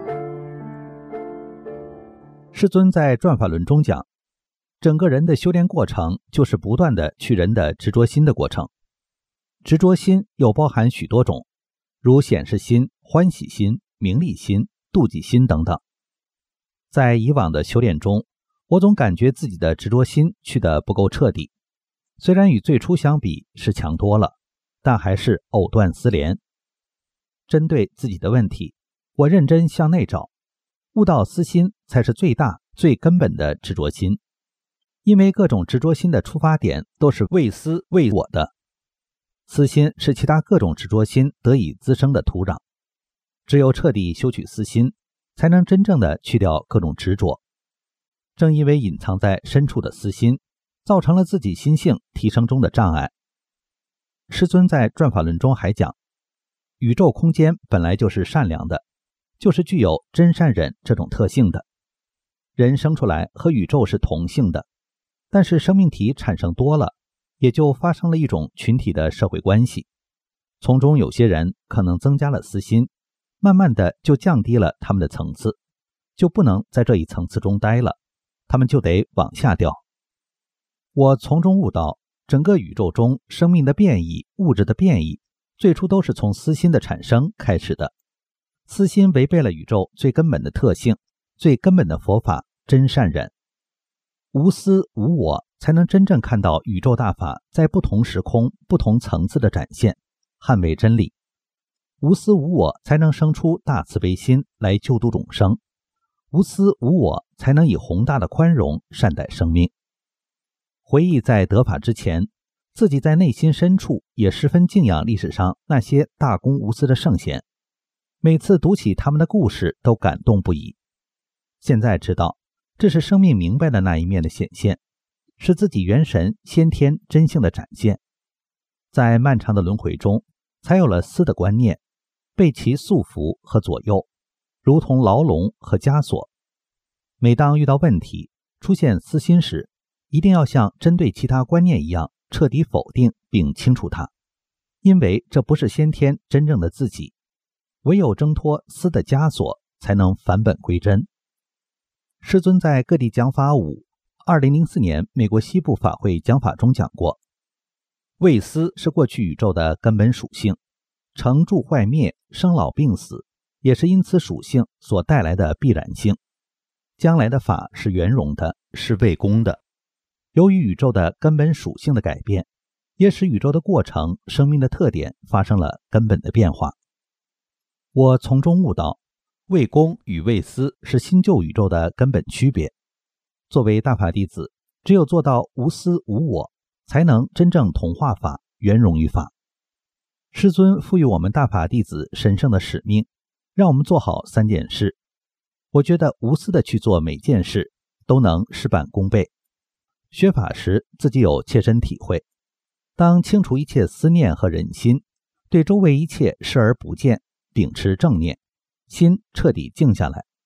师尊在转法轮中讲，整个人的修炼过程就是不断的去人的执着心的过程。执着心又包含许多种，如显示心、欢喜心、名利心、妒忌心等等。在以往的修炼中，我总感觉自己的执着心去得不够彻底，虽然与最初相比是强多了，但还是藕断丝连。针对自己的问题，我认真向内找，悟到私心才是最大最根本的执着心。因为各种执着心的出发点都是为私为我的，私心是其他各种执着心得以滋生的土壤。只有彻底修取私心，才能真正的去掉各种执着。正因为隐藏在深处的私心，造成了自己心性提升中的障碍。师尊在转法轮中还讲，宇宙空间本来就是善良的，就是具有真善忍这种特性的。人生出来和宇宙是同性的，但是生命体产生多了，也就发生了一种群体的社会关系，从中有些人可能增加了私心，慢慢的就降低了他们的层次，就不能在这一层次中待了，他们就得往下掉。我从中悟到，整个宇宙中生命的变异、物质的变异，最初都是从私心的产生开始的。私心违背了宇宙最根本的特性，最根本的佛法真善忍。无私无我，才能真正看到宇宙大法在不同时空、不同层次的展现，捍卫真理。无私无我，才能生出大慈悲心来救度众生。无私无我，才能以宏大的宽容善待生命。回忆在得法之前，自己在内心深处也十分敬仰历史上那些大公无私的圣贤，每次读起他们的故事都感动不已。现在知道，这是生命明白的那一面的显现，是自己元神先天真性的展现。在漫长的轮回中，才有了私的观念，被其束缚和左右，如同牢笼和枷锁。每当遇到问题，出现私心时，一定要像针对其他观念一样，彻底否定并清除它，因为这不是先天真正的自己，唯有挣脱私的枷锁，才能返本归真。师尊在各地讲法五二零零四年美国西部法会讲法中讲过，为私是过去宇宙的根本属性，成住坏灭、生老病死也是因此属性所带来的必然性。将来的法是圆融的，是为公的。由于宇宙的根本属性的改变，也使宇宙的过程、生命的特点发生了根本的变化。我从中悟到，为公与为私是新旧宇宙的根本区别。作为大法弟子，只有做到无私无我，才能真正同化法，圆融于法。师尊赋予我们大法弟子神圣的使命，让我们做好三件事。我觉得无私的去做每件事，都能事半功倍。学法时自己有切身体会，当清除一切思念和忍心，对周围一切视而不见，秉持正念，心彻底静下来，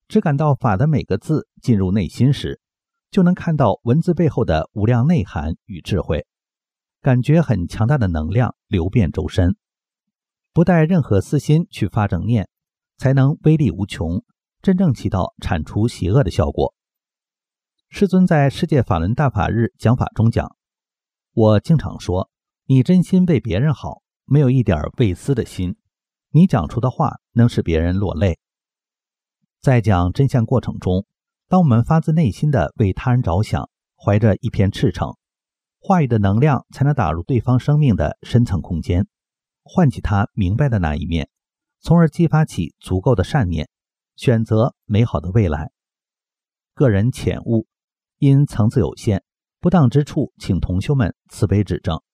只感到法的每个字进入内心时，就能看到文字背后的无量内涵与智慧，感觉很强大的能量流遍周身，不带任何私心去发正念，才能威力无穷，真正起到铲除邪恶的效果。师尊在世界法轮大法日讲法中讲，我经常说，你真心为别人好，没有一点为私的心，你讲出的话能使别人落泪。在讲真相过程中，当我们发自内心的为他人着想，怀着一片赤诚，话语的能量才能打入对方生命的深层空间，唤起他明白的那一面，从而激发起足够的善念，选择美好的未来。个人浅悟，因层次有限，不当之处请同修们慈悲指正。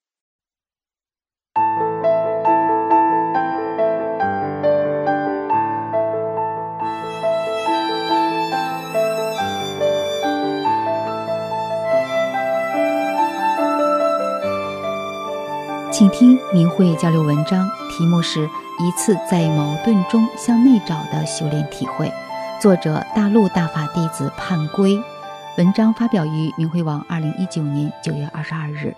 请听明慧交流文章，题目是一次在矛盾中向内找的修炼体会，作者大陆大法弟子盼归，文章发表于明慧网二零一九年九月二十二日。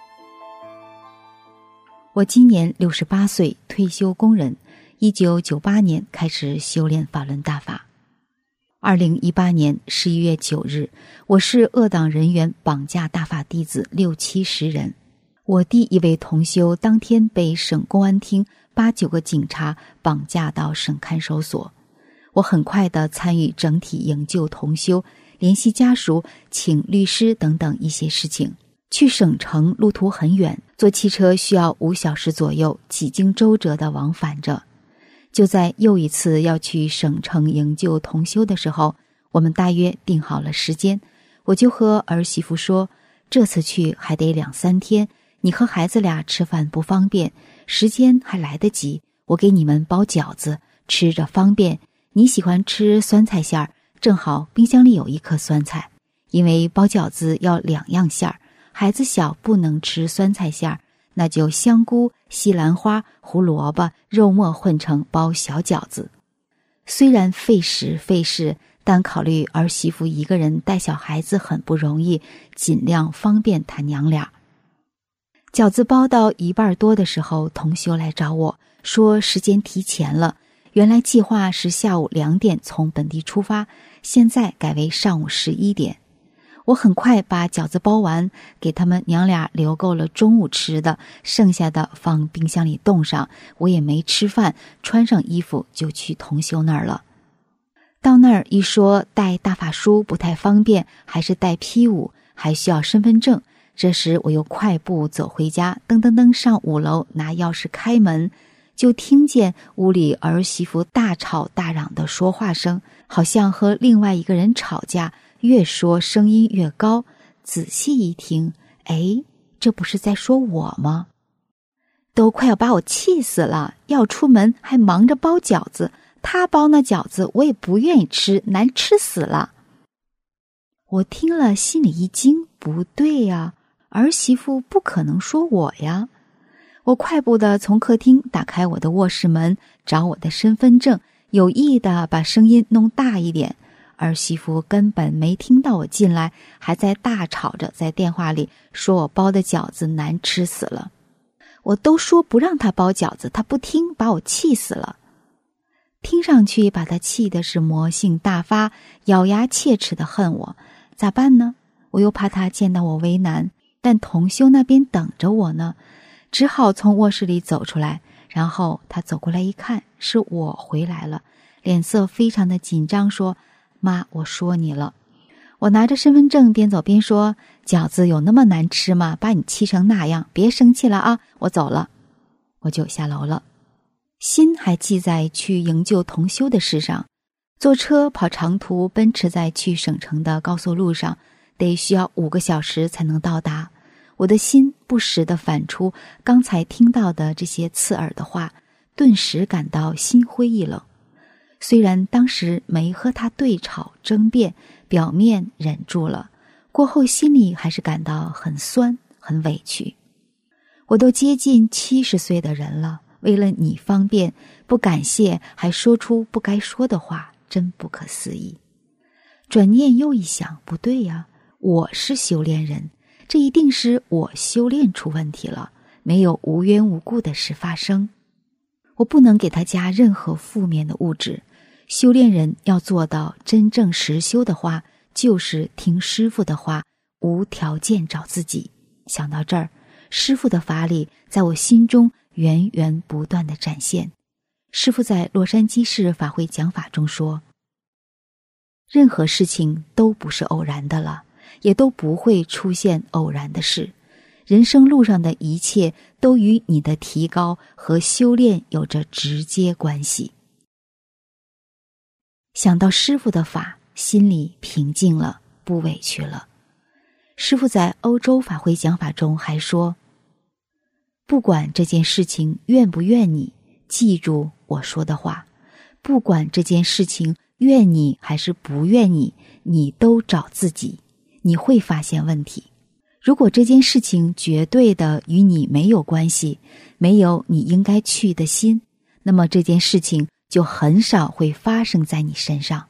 我今年六十八岁，退休工人，一九九八年开始修炼法轮大法。二零一八年十一月九日，我市恶党人员绑架大法弟子六七十人。我弟一位同修当天被省公安厅八九个警察绑架到省看守所，我很快地参与整体营救同修，联系家属，请律师等等一些事情。去省城路途很远，坐汽车需要五小时左右，几经周折地往返着。就在又一次要去省城营救同修的时候，我们大约定好了时间，我就和儿媳妇说，这次去还得两三天，你和孩子俩吃饭不方便，时间还来得及，我给你们包饺子，吃着方便。你喜欢吃酸菜馅儿，正好冰箱里有一颗酸菜，因为包饺子要两样馅儿，孩子小不能吃酸菜馅儿，那就香菇、西兰花、胡萝卜、肉末混成包小饺子。虽然费时费事，但考虑儿媳妇一个人带小孩子很不容易，尽量方便她娘俩。饺子包到一半多的时候，同修来找我说时间提前了，原来计划是下午两点从本地出发，现在改为上午十一点。我很快把饺子包完，给他们娘俩留够了中午吃的，剩下的放冰箱里冻上，我也没吃饭，穿上衣服就去同修那儿了。到那儿一说带大法书不太方便，还是带 P 五，还需要身份证。这时我又快步走回家，噔噔噔上五楼拿钥匙开门，就听见屋里儿媳妇大吵大嚷的说话声，好像和另外一个人吵架，越说声音越高。仔细一听，哎，这不是在说我吗？都快要把我气死了，要出门还忙着包饺子，他包那饺子我也不愿意吃，难吃死了。我听了心里一惊，不对呀，儿媳妇不可能说我呀。我快步地从客厅打开我的卧室门，找我的身份证，有意地把声音弄大一点。儿媳妇根本没听到我进来，还在大吵着，在电话里说我包的饺子难吃死了。我都说不让她包饺子，她不听，把我气死了。听上去把她气的是魔性大发，咬牙切齿地恨我。咋办呢？我又怕她见到我为难，但同修那边等着我呢，只好从卧室里走出来。然后她走过来一看，是我回来了，脸色非常的紧张，说：妈，我说你了。我拿着身份证边走边说：饺子有那么难吃吗？把你气成那样，别生气了啊，我走了。我就下楼了，心还记在去营救同修的事上。坐车跑长途，奔驰在去省城的高速路上，得需要五个小时才能到达。我的心不时地反出刚才听到的这些刺耳的话，顿时感到心灰意冷。虽然当时没和他对吵争辩，表面忍住了，过后心里还是感到很酸很委屈。我都接近七十岁的人了，为了你方便，不感谢还说出不该说的话， 真不可思议。转念又一想，不对呀，我是修炼人，这一定是我修炼出问题了，没有无缘无故的事发生。我不能给他加任何负面的物质。修炼人要做到真正实修的话，就是听师父的话，无条件找自己。想到这儿，师父的法理在我心中源源不断地展现。师父在洛杉矶市法会讲法中说，任何事情都不是偶然的了，也都不会出现偶然的事。人生路上的一切都与你的提高和修炼有着直接关系。想到师父的法，心里平静了，不委屈了。师父在欧洲法会讲法中还说，不管这件事情怨不怨你，记住我说的话，不管这件事情怨你还是不怨你，你都找自己，你会发现问题。如果这件事情绝对的与你没有关系，没有你应该去的心，那么这件事情就很少会发生在你身上。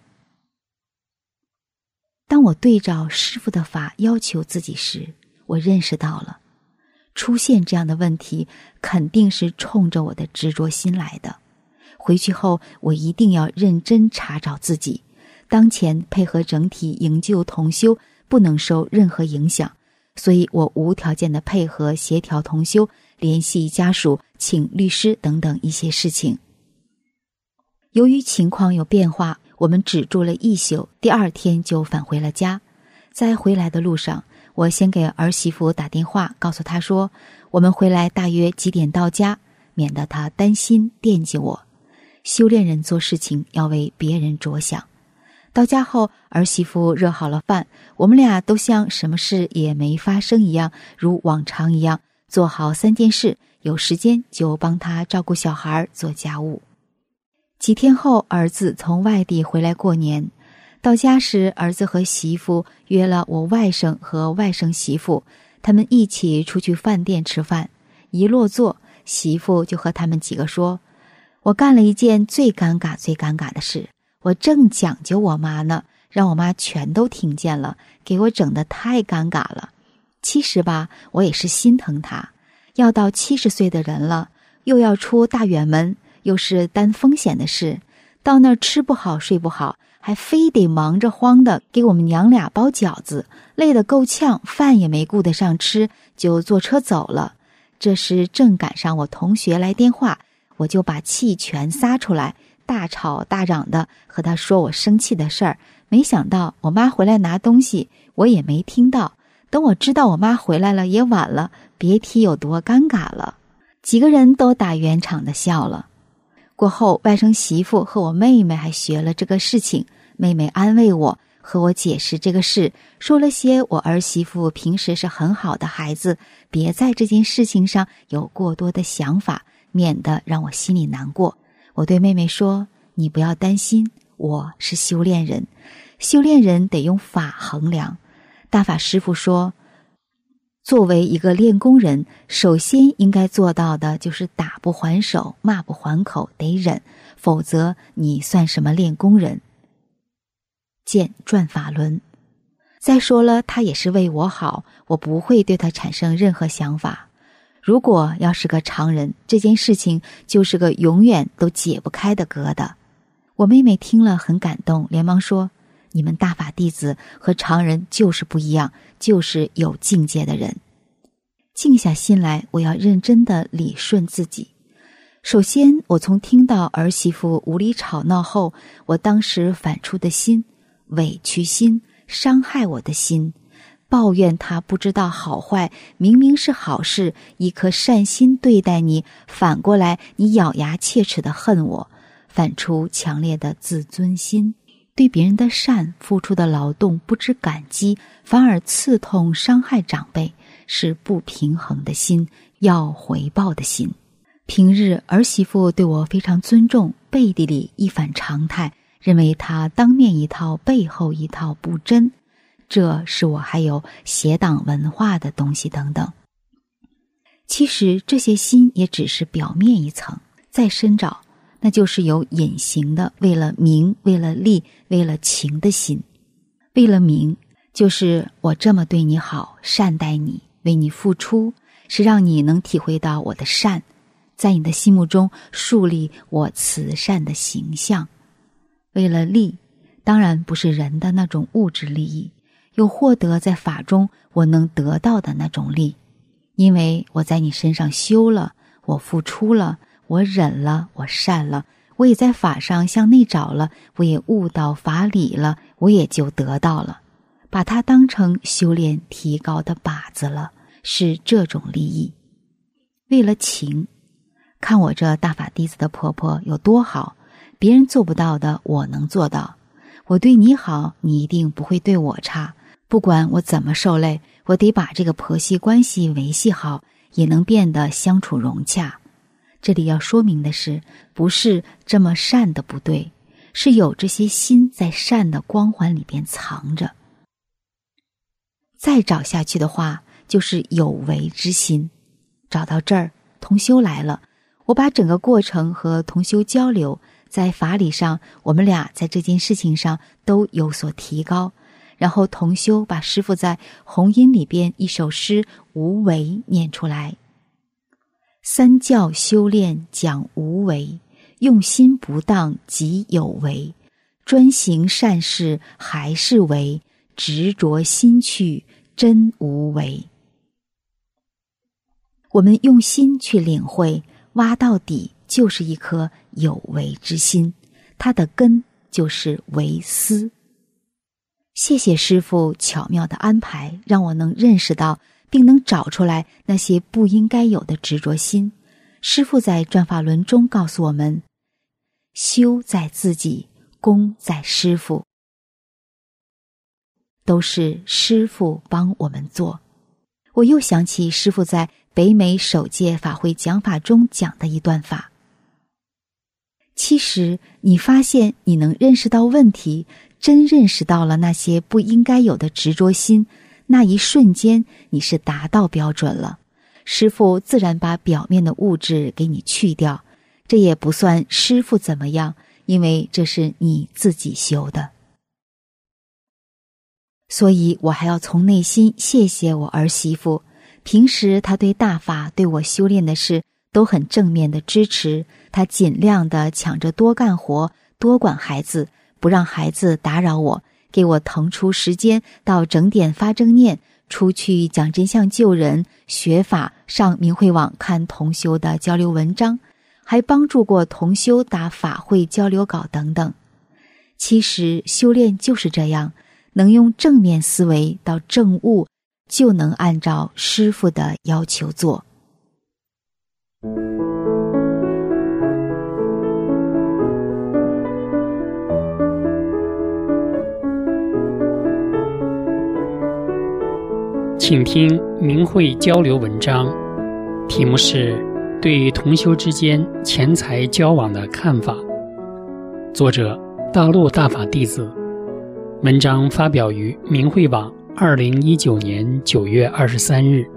当我对照师父的法要求自己时，我认识到了，出现这样的问题肯定是冲着我的执着心来的。回去后我一定要认真查找自己，当前配合整体营救同修，不能受任何影响，所以我无条件的配合协调同修，联系家属，请律师等等一些事情。由于情况有变化，我们只住了一宿，第二天就返回了家。在回来的路上，我先给儿媳妇打电话，告诉她说我们回来大约几点到家，免得她担心惦记我。修炼人做事情要为别人着想。到家后，儿媳妇热好了饭，我们俩都像什么事也没发生一样，如往常一样做好三件事，有时间就帮她照顾小孩，做家务。几天后，儿子从外地回来过年，到家时，儿子和媳妇约了我外甥和外甥媳妇，他们一起出去饭店吃饭。一落座，媳妇就和他们几个说，我干了一件最尴尬最尴尬的事，我正讲究我妈呢，让我妈全都听见了，给我整得太尴尬了。其实吧，我也是心疼她，要到七十岁的人了，又要出大远门，又是担风险的事，到那儿吃不好睡不好，还非得忙着慌的给我们娘俩包饺子，累得够呛，饭也没顾得上吃，就坐车走了。这时正赶上我同学来电话，我就把气全撒出来，大吵大嚷的和他说我生气的事儿。没想到我妈回来拿东西，我也没听到。等我知道我妈回来了，也晚了，别提有多尴尬了。几个人都打圆场的笑了。过后，外甥媳妇和我妹妹还学了这个事情，妹妹安慰我，和我解释这个事，说了些我儿媳妇平时是很好的孩子，别在这件事情上有过多的想法，免得让我心里难过。我对妹妹说，你不要担心，我是修炼人，修炼人得用法衡量。大法师父说，作为一个练功人，首先应该做到的就是打不还手，骂不还口，得忍，否则你算什么练功人？见转法轮。再说了，他也是为我好，我不会对他产生任何想法。如果要是个常人，这件事情就是个永远都解不开的疙瘩。我妹妹听了很感动，连忙说，你们大法弟子和常人就是不一样，就是有境界的人。静下心来，我要认真地理顺自己。首先，我从听到儿媳妇无理吵闹后，我当时反出的心，委屈心，伤害我的心，抱怨他不知道好坏，明明是好事，一颗善心对待你，反过来你咬牙切齿地恨我，反出强烈的自尊心，对别人的善付出的劳动不知感激，反而刺痛伤害长辈，是不平衡的心，要回报的心。平日儿媳妇对我非常尊重，背地里一反常态，认为她当面一套背后一套不真，这是我还有邪党文化的东西等等。其实这些心也只是表面一层，再深找， 那就是有隐形的为了名、为了利、为了情的心。为了名，就是我这么对你好，善待你，为你付出，是让你能体会到我的善，在你的心目中树立我慈善的形象。为了利，当然不是人的那种物质利益，有获得在法中我能得到的那种利，因为我在你身上修了，我付出了，我忍了，我善了，我也在法上向内找了，我也悟到法理了，我也就得到了，把它当成修炼提高的靶子了，是这种利益。为了情，看我这大法弟子的婆婆有多好，别人做不到的我能做到，我对你好，你一定不会对我差，不管我怎么受累，我得把这个婆媳关系维系好，也能变得相处融洽。这里要说明的是，不是这么善的不对，是有这些心在善的光环里边藏着。再找下去的话，就是有为之心。找到这儿，同修来了，我把整个过程和同修交流，在法理上我们俩在这件事情上都有所提高，然后同修把师父在弘音里边一首诗无为念出来。三教修炼讲无为，用心不当即有为，专行善事还是为，执着心去真无为。我们用心去领会，挖到底就是一颗有为之心，它的根就是为思。谢谢师父巧妙的安排，让我能认识到并能找出来那些不应该有的执着心。师父在转法轮中告诉我们，修在自己，功在师父，都是师父帮我们做。我又想起师父在北美首届法会讲法中讲的一段法。其实你发现你能认识到问题，真认识到了那些不应该有的执着心，那一瞬间你是达到标准了，师父自然把表面的物质给你去掉，这也不算师父怎么样，因为这是你自己修的。所以我还要从内心谢谢我儿媳妇，平时她对大法对我修炼的事都很正面的支持，她尽量的抢着多干活，多管孩子，不让孩子打扰我，给我腾出时间到整点发正念，出去讲真相救人，学法，上明慧网看同修的交流文章，还帮助过同修打法会交流稿等等。其实修炼就是这样，能用正面思维到正悟，就能按照师父的要求做。 请听明慧交流文章，题目是对同修之间钱财交往的看法，作者大陆大法弟子，文章发表于明慧网二零一九年九月二十三日。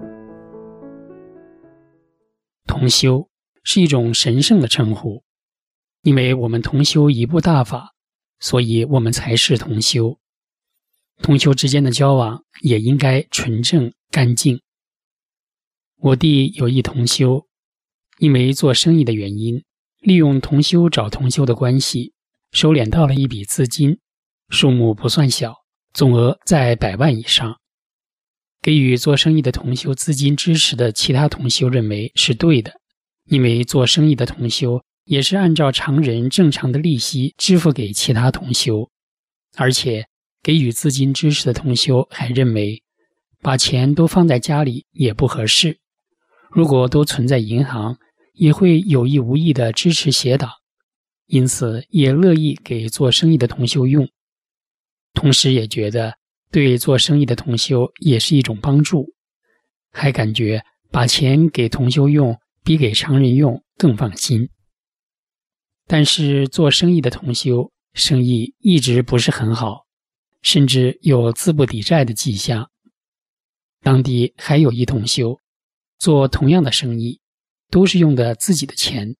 同修是一种神圣的称呼，因为我们同修一部大法，所以我们才是同修。同修之间的交往也应该纯正干净。我弟有一同修，因为做生意的原因，利用同修找同修的关系，收敛到了一笔资金，数目不算小，总额在百万以上。给予做生意的同修资金支持的其他同修认为是对的，因为做生意的同修也是按照常人正常的利息支付给其他同修，而且给予资金支持的同修还认为把钱都放在家里也不合适，如果都存在银行也会有意无意的支持邪党，因此也乐意给做生意的同修用，同时也觉得对做生意的同修也是一种帮助，还感觉把钱给同修用比给常人用更放心。但是做生意的同修生意一直不是很好，甚至有资不抵债的迹象。当地还有一同修做同样的生意，都是用的自己的钱，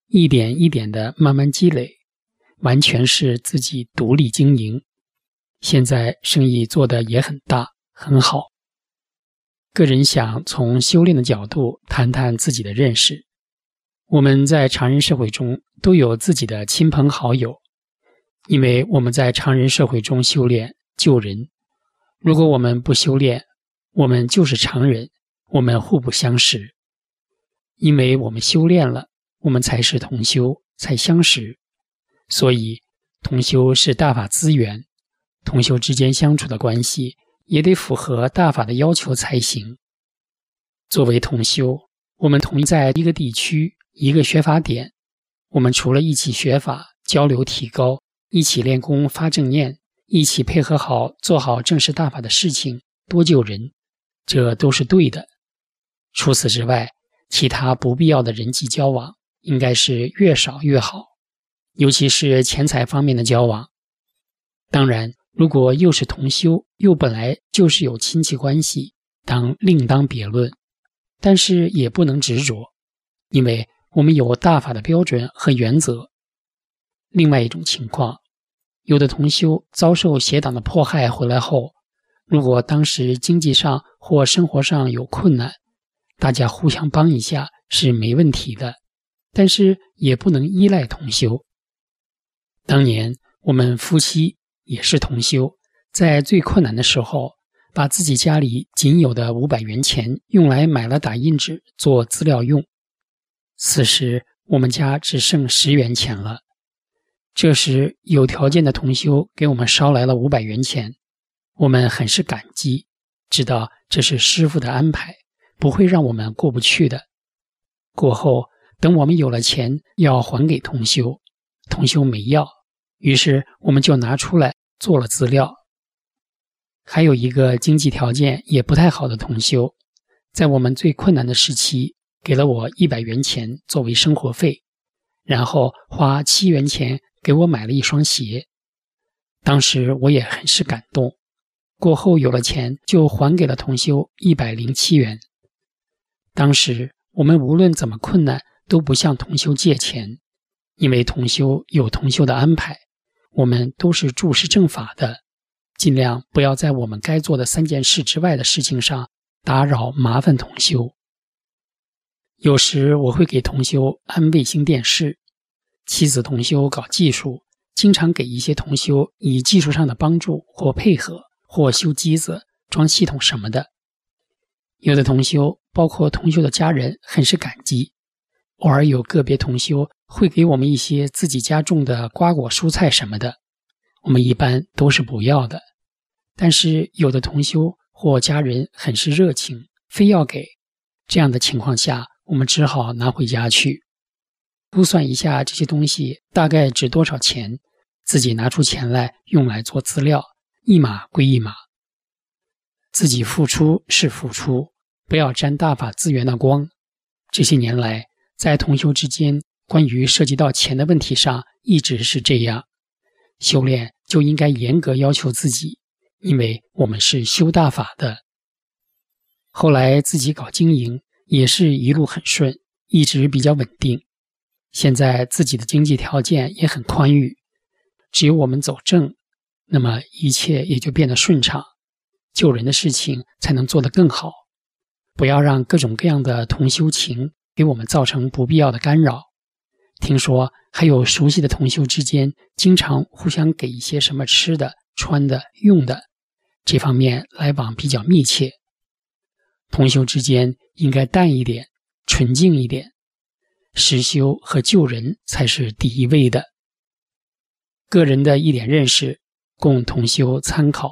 一点一点的慢慢积累，完全是自己独立经营。现在生意做得也很大，很好。个人想从修炼的角度谈谈自己的认识。我们在常人社会中都有自己的亲朋好友，因为我们在常人社会中修炼救人。如果我们不修炼，我们就是常人，我们互不相识。因为我们修炼了，我们才是同修，才相识。所以同修是大法资源，同修之间相处的关系也得符合大法的要求才行。作为同修，我们同在一个地区，一个学法点，我们除了一起学法、交流提高，一起练功发正念，一起配合好做好正式大法的事情，多救人，这都是对的。除此之外，其他不必要的人际交往应该是越少越好，尤其是钱财方面的交往。当然，如果又是同修，又本来就是有亲戚关系，当另当别论，但是也不能执着，因为我们有大法的标准和原则。另外一种情况，有的同修遭受邪党的迫害回来后，如果当时经济上或生活上有困难，大家互相帮一下是没问题的，但是也不能依赖同修。当年我们夫妻也是同修，在最困难的时候，把自己家里仅有的五百元钱用来买了打印纸做资料用。此时我们家只剩十元钱了。这时有条件的同修给我们捎来了五百元钱，我们很是感激，知道这是师父的安排，不会让我们过不去的。过后等我们有了钱要还给同修，同修没要，于是我们就拿出来做了资料。还有一个经济条件也不太好的同修，在我们最困难的时期给了我一百元钱作为生活费，然后花七元钱给我买了一双鞋。当时我也很是感动，过后有了钱就还给了同修一百零七元。当时我们无论怎么困难都不向同修借钱，因为同修有同修的安排，我们都是注释正法的，尽量不要在我们该做的三件事之外的事情上打扰麻烦同修。有时我会给同修安卫星电视，妻子同修搞技术，经常给一些同修以技术上的帮助或配合，或修机子、装系统什么的。有的同修，包括同修的家人，很是感激。偶尔有个别同修会给我们一些自己家种的瓜果蔬菜什么的，我们一般都是不要的。但是有的同修或家人很是热情，非要给，这样的情况下，我们只好拿回家去。估算一下这些东西大概值多少钱，自己拿出钱来用来做资料，一码归一码。自己付出是付出，不要沾大法资源的光。这些年来，在同修之间，关于涉及到钱的问题上，一直是这样。修炼就应该严格要求自己，因为我们是修大法的。后来自己搞经营，也是一路很顺，一直比较稳定。现在自己的经济条件也很宽裕，只有我们走正，那么一切也就变得顺畅，救人的事情才能做得更好。不要让各种各样的同修情给我们造成不必要的干扰。听说还有熟悉的同修之间经常互相给一些什么吃的、穿的、用的，这方面来往比较密切。同修之间应该淡一点，纯净一点，实修和救人才是第一位的。个人的一点认识，供同修参考。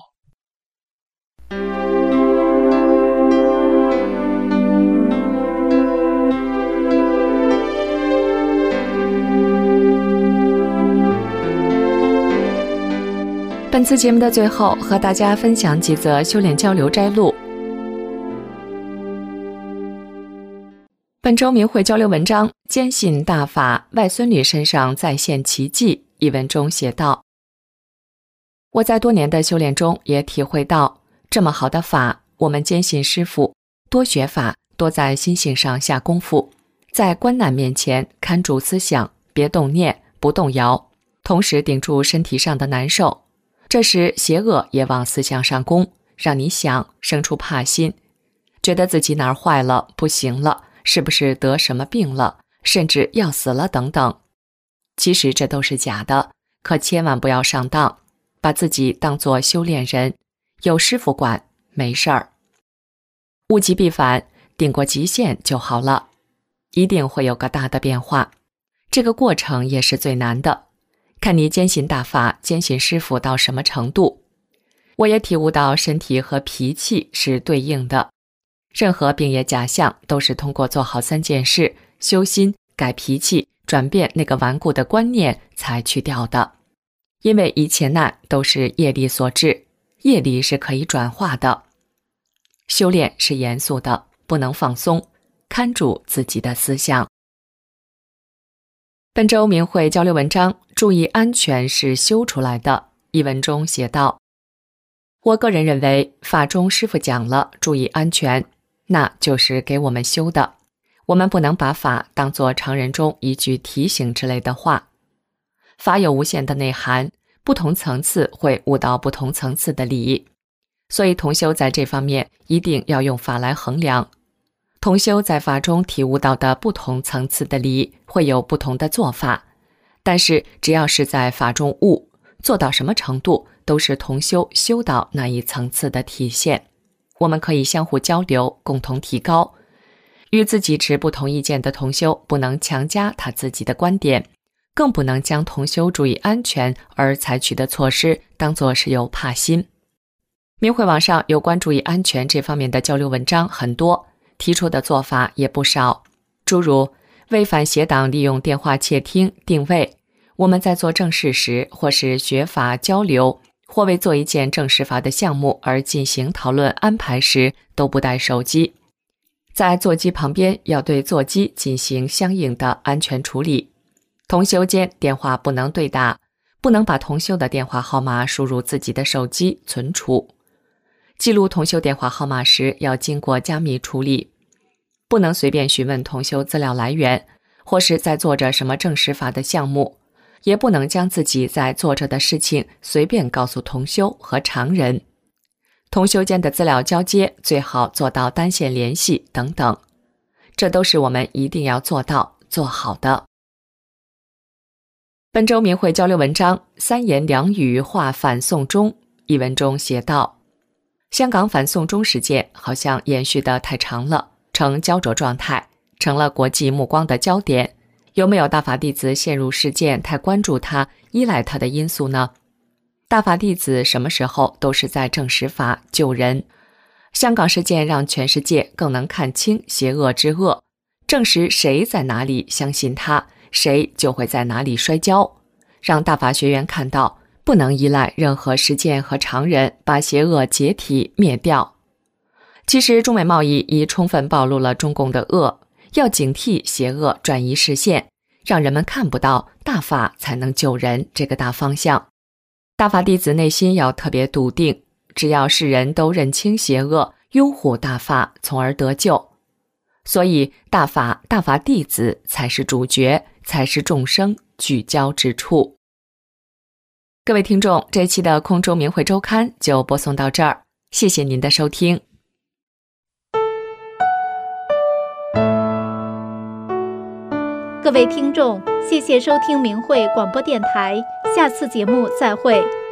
本次节目的最后，和大家分享几则修炼交流摘录。本周明慧交流文章《坚信大法，外孙女身上再现奇迹》一文中写道：我在多年的修炼中也体会到，这么好的法，我们坚信师父，多学法，多在心性上下功夫， 在关难面前看住思想，别动念，不动摇，同时顶住身体上的难受。这时邪恶也往思想上攻，让你想，生出怕心，觉得自己哪儿坏了，不行了，是不是得什么病了，甚至要死了等等。其实这都是假的，可千万不要上当，把自己当作修炼人，有师傅管，没事儿。物极必反，顶过极限就好了，一定会有个大的变化。这个过程也是最难的，看你坚信大法，坚信师傅到什么程度。我也体悟到身体和脾气是对应的，任何病业假象都是通过做好三件事，修心、改脾气、转变那个顽固的观念才去掉的。因为一切难都是业力所致，业力是可以转化的。修炼是严肃的，不能放松，看住自己的思想。本周明慧交流文章，注意安全是修出来的。一文中写道，我个人认为，法中师父讲了注意安全，那就是给我们修的。我们不能把法当作常人中一句提醒之类的话。法有无限的内涵，不同层次会悟到不同层次的理，所以同修在这方面一定要用法来衡量。同修在法中体悟到的不同层次的理，会有不同的做法，但是只要是在法中悟，做到什么程度，都是同修修到那一层次的体现。我们可以相互交流，共同提高。与自己持不同意见的同修，不能强加他自己的观点，更不能将同修注意安全而采取的措施当作是有怕心。明慧网上有关注意安全这方面的交流文章很多，提出的做法也不少，诸如违反邪党利用电话窃听、定位，我们在做正事时，或是学法交流，或为做一件正事法的项目而进行讨论安排时，都不带手机。在座机旁边要对座机进行相应的安全处理。同修间电话不能对打，不能把同修的电话号码输入自己的手机存储。记录同修电话号码时要经过加密处理，不能随便询问同修资料来源，或是在做着什么正实法的项目，也不能将自己在做着的事情随便告诉同修和常人。同修间的资料交接最好做到单线联系等等，这都是我们一定要做到做好的。本周明慧交流文章，三言两语话反送中。一文中写道，香港反送中事件好像延续得太长了，呈焦灼状态，成了国际目光的焦点。有没有大法弟子陷入事件太关注它、依赖它的因素呢？大法弟子什么时候都是在正实法救人。香港事件让全世界更能看清邪恶之恶，证实谁在哪里相信他，谁就会在哪里摔跤，让大法学员看到不能依赖任何事件和常人把邪恶解体灭掉。其实中美贸易已充分暴露了中共的恶，要警惕邪恶转移视线，让人们看不到大法才能救人这个大方向。大法弟子内心要特别笃定，只要世人都认清邪恶，拥护大法，从而得救。所以大法、大法弟子才是主角，才是众生聚焦之处。各位听众，这一期的空中明慧周刊就播送到这儿，谢谢您的收听。 各位听众，谢谢收听明慧广播电台，下次节目再会。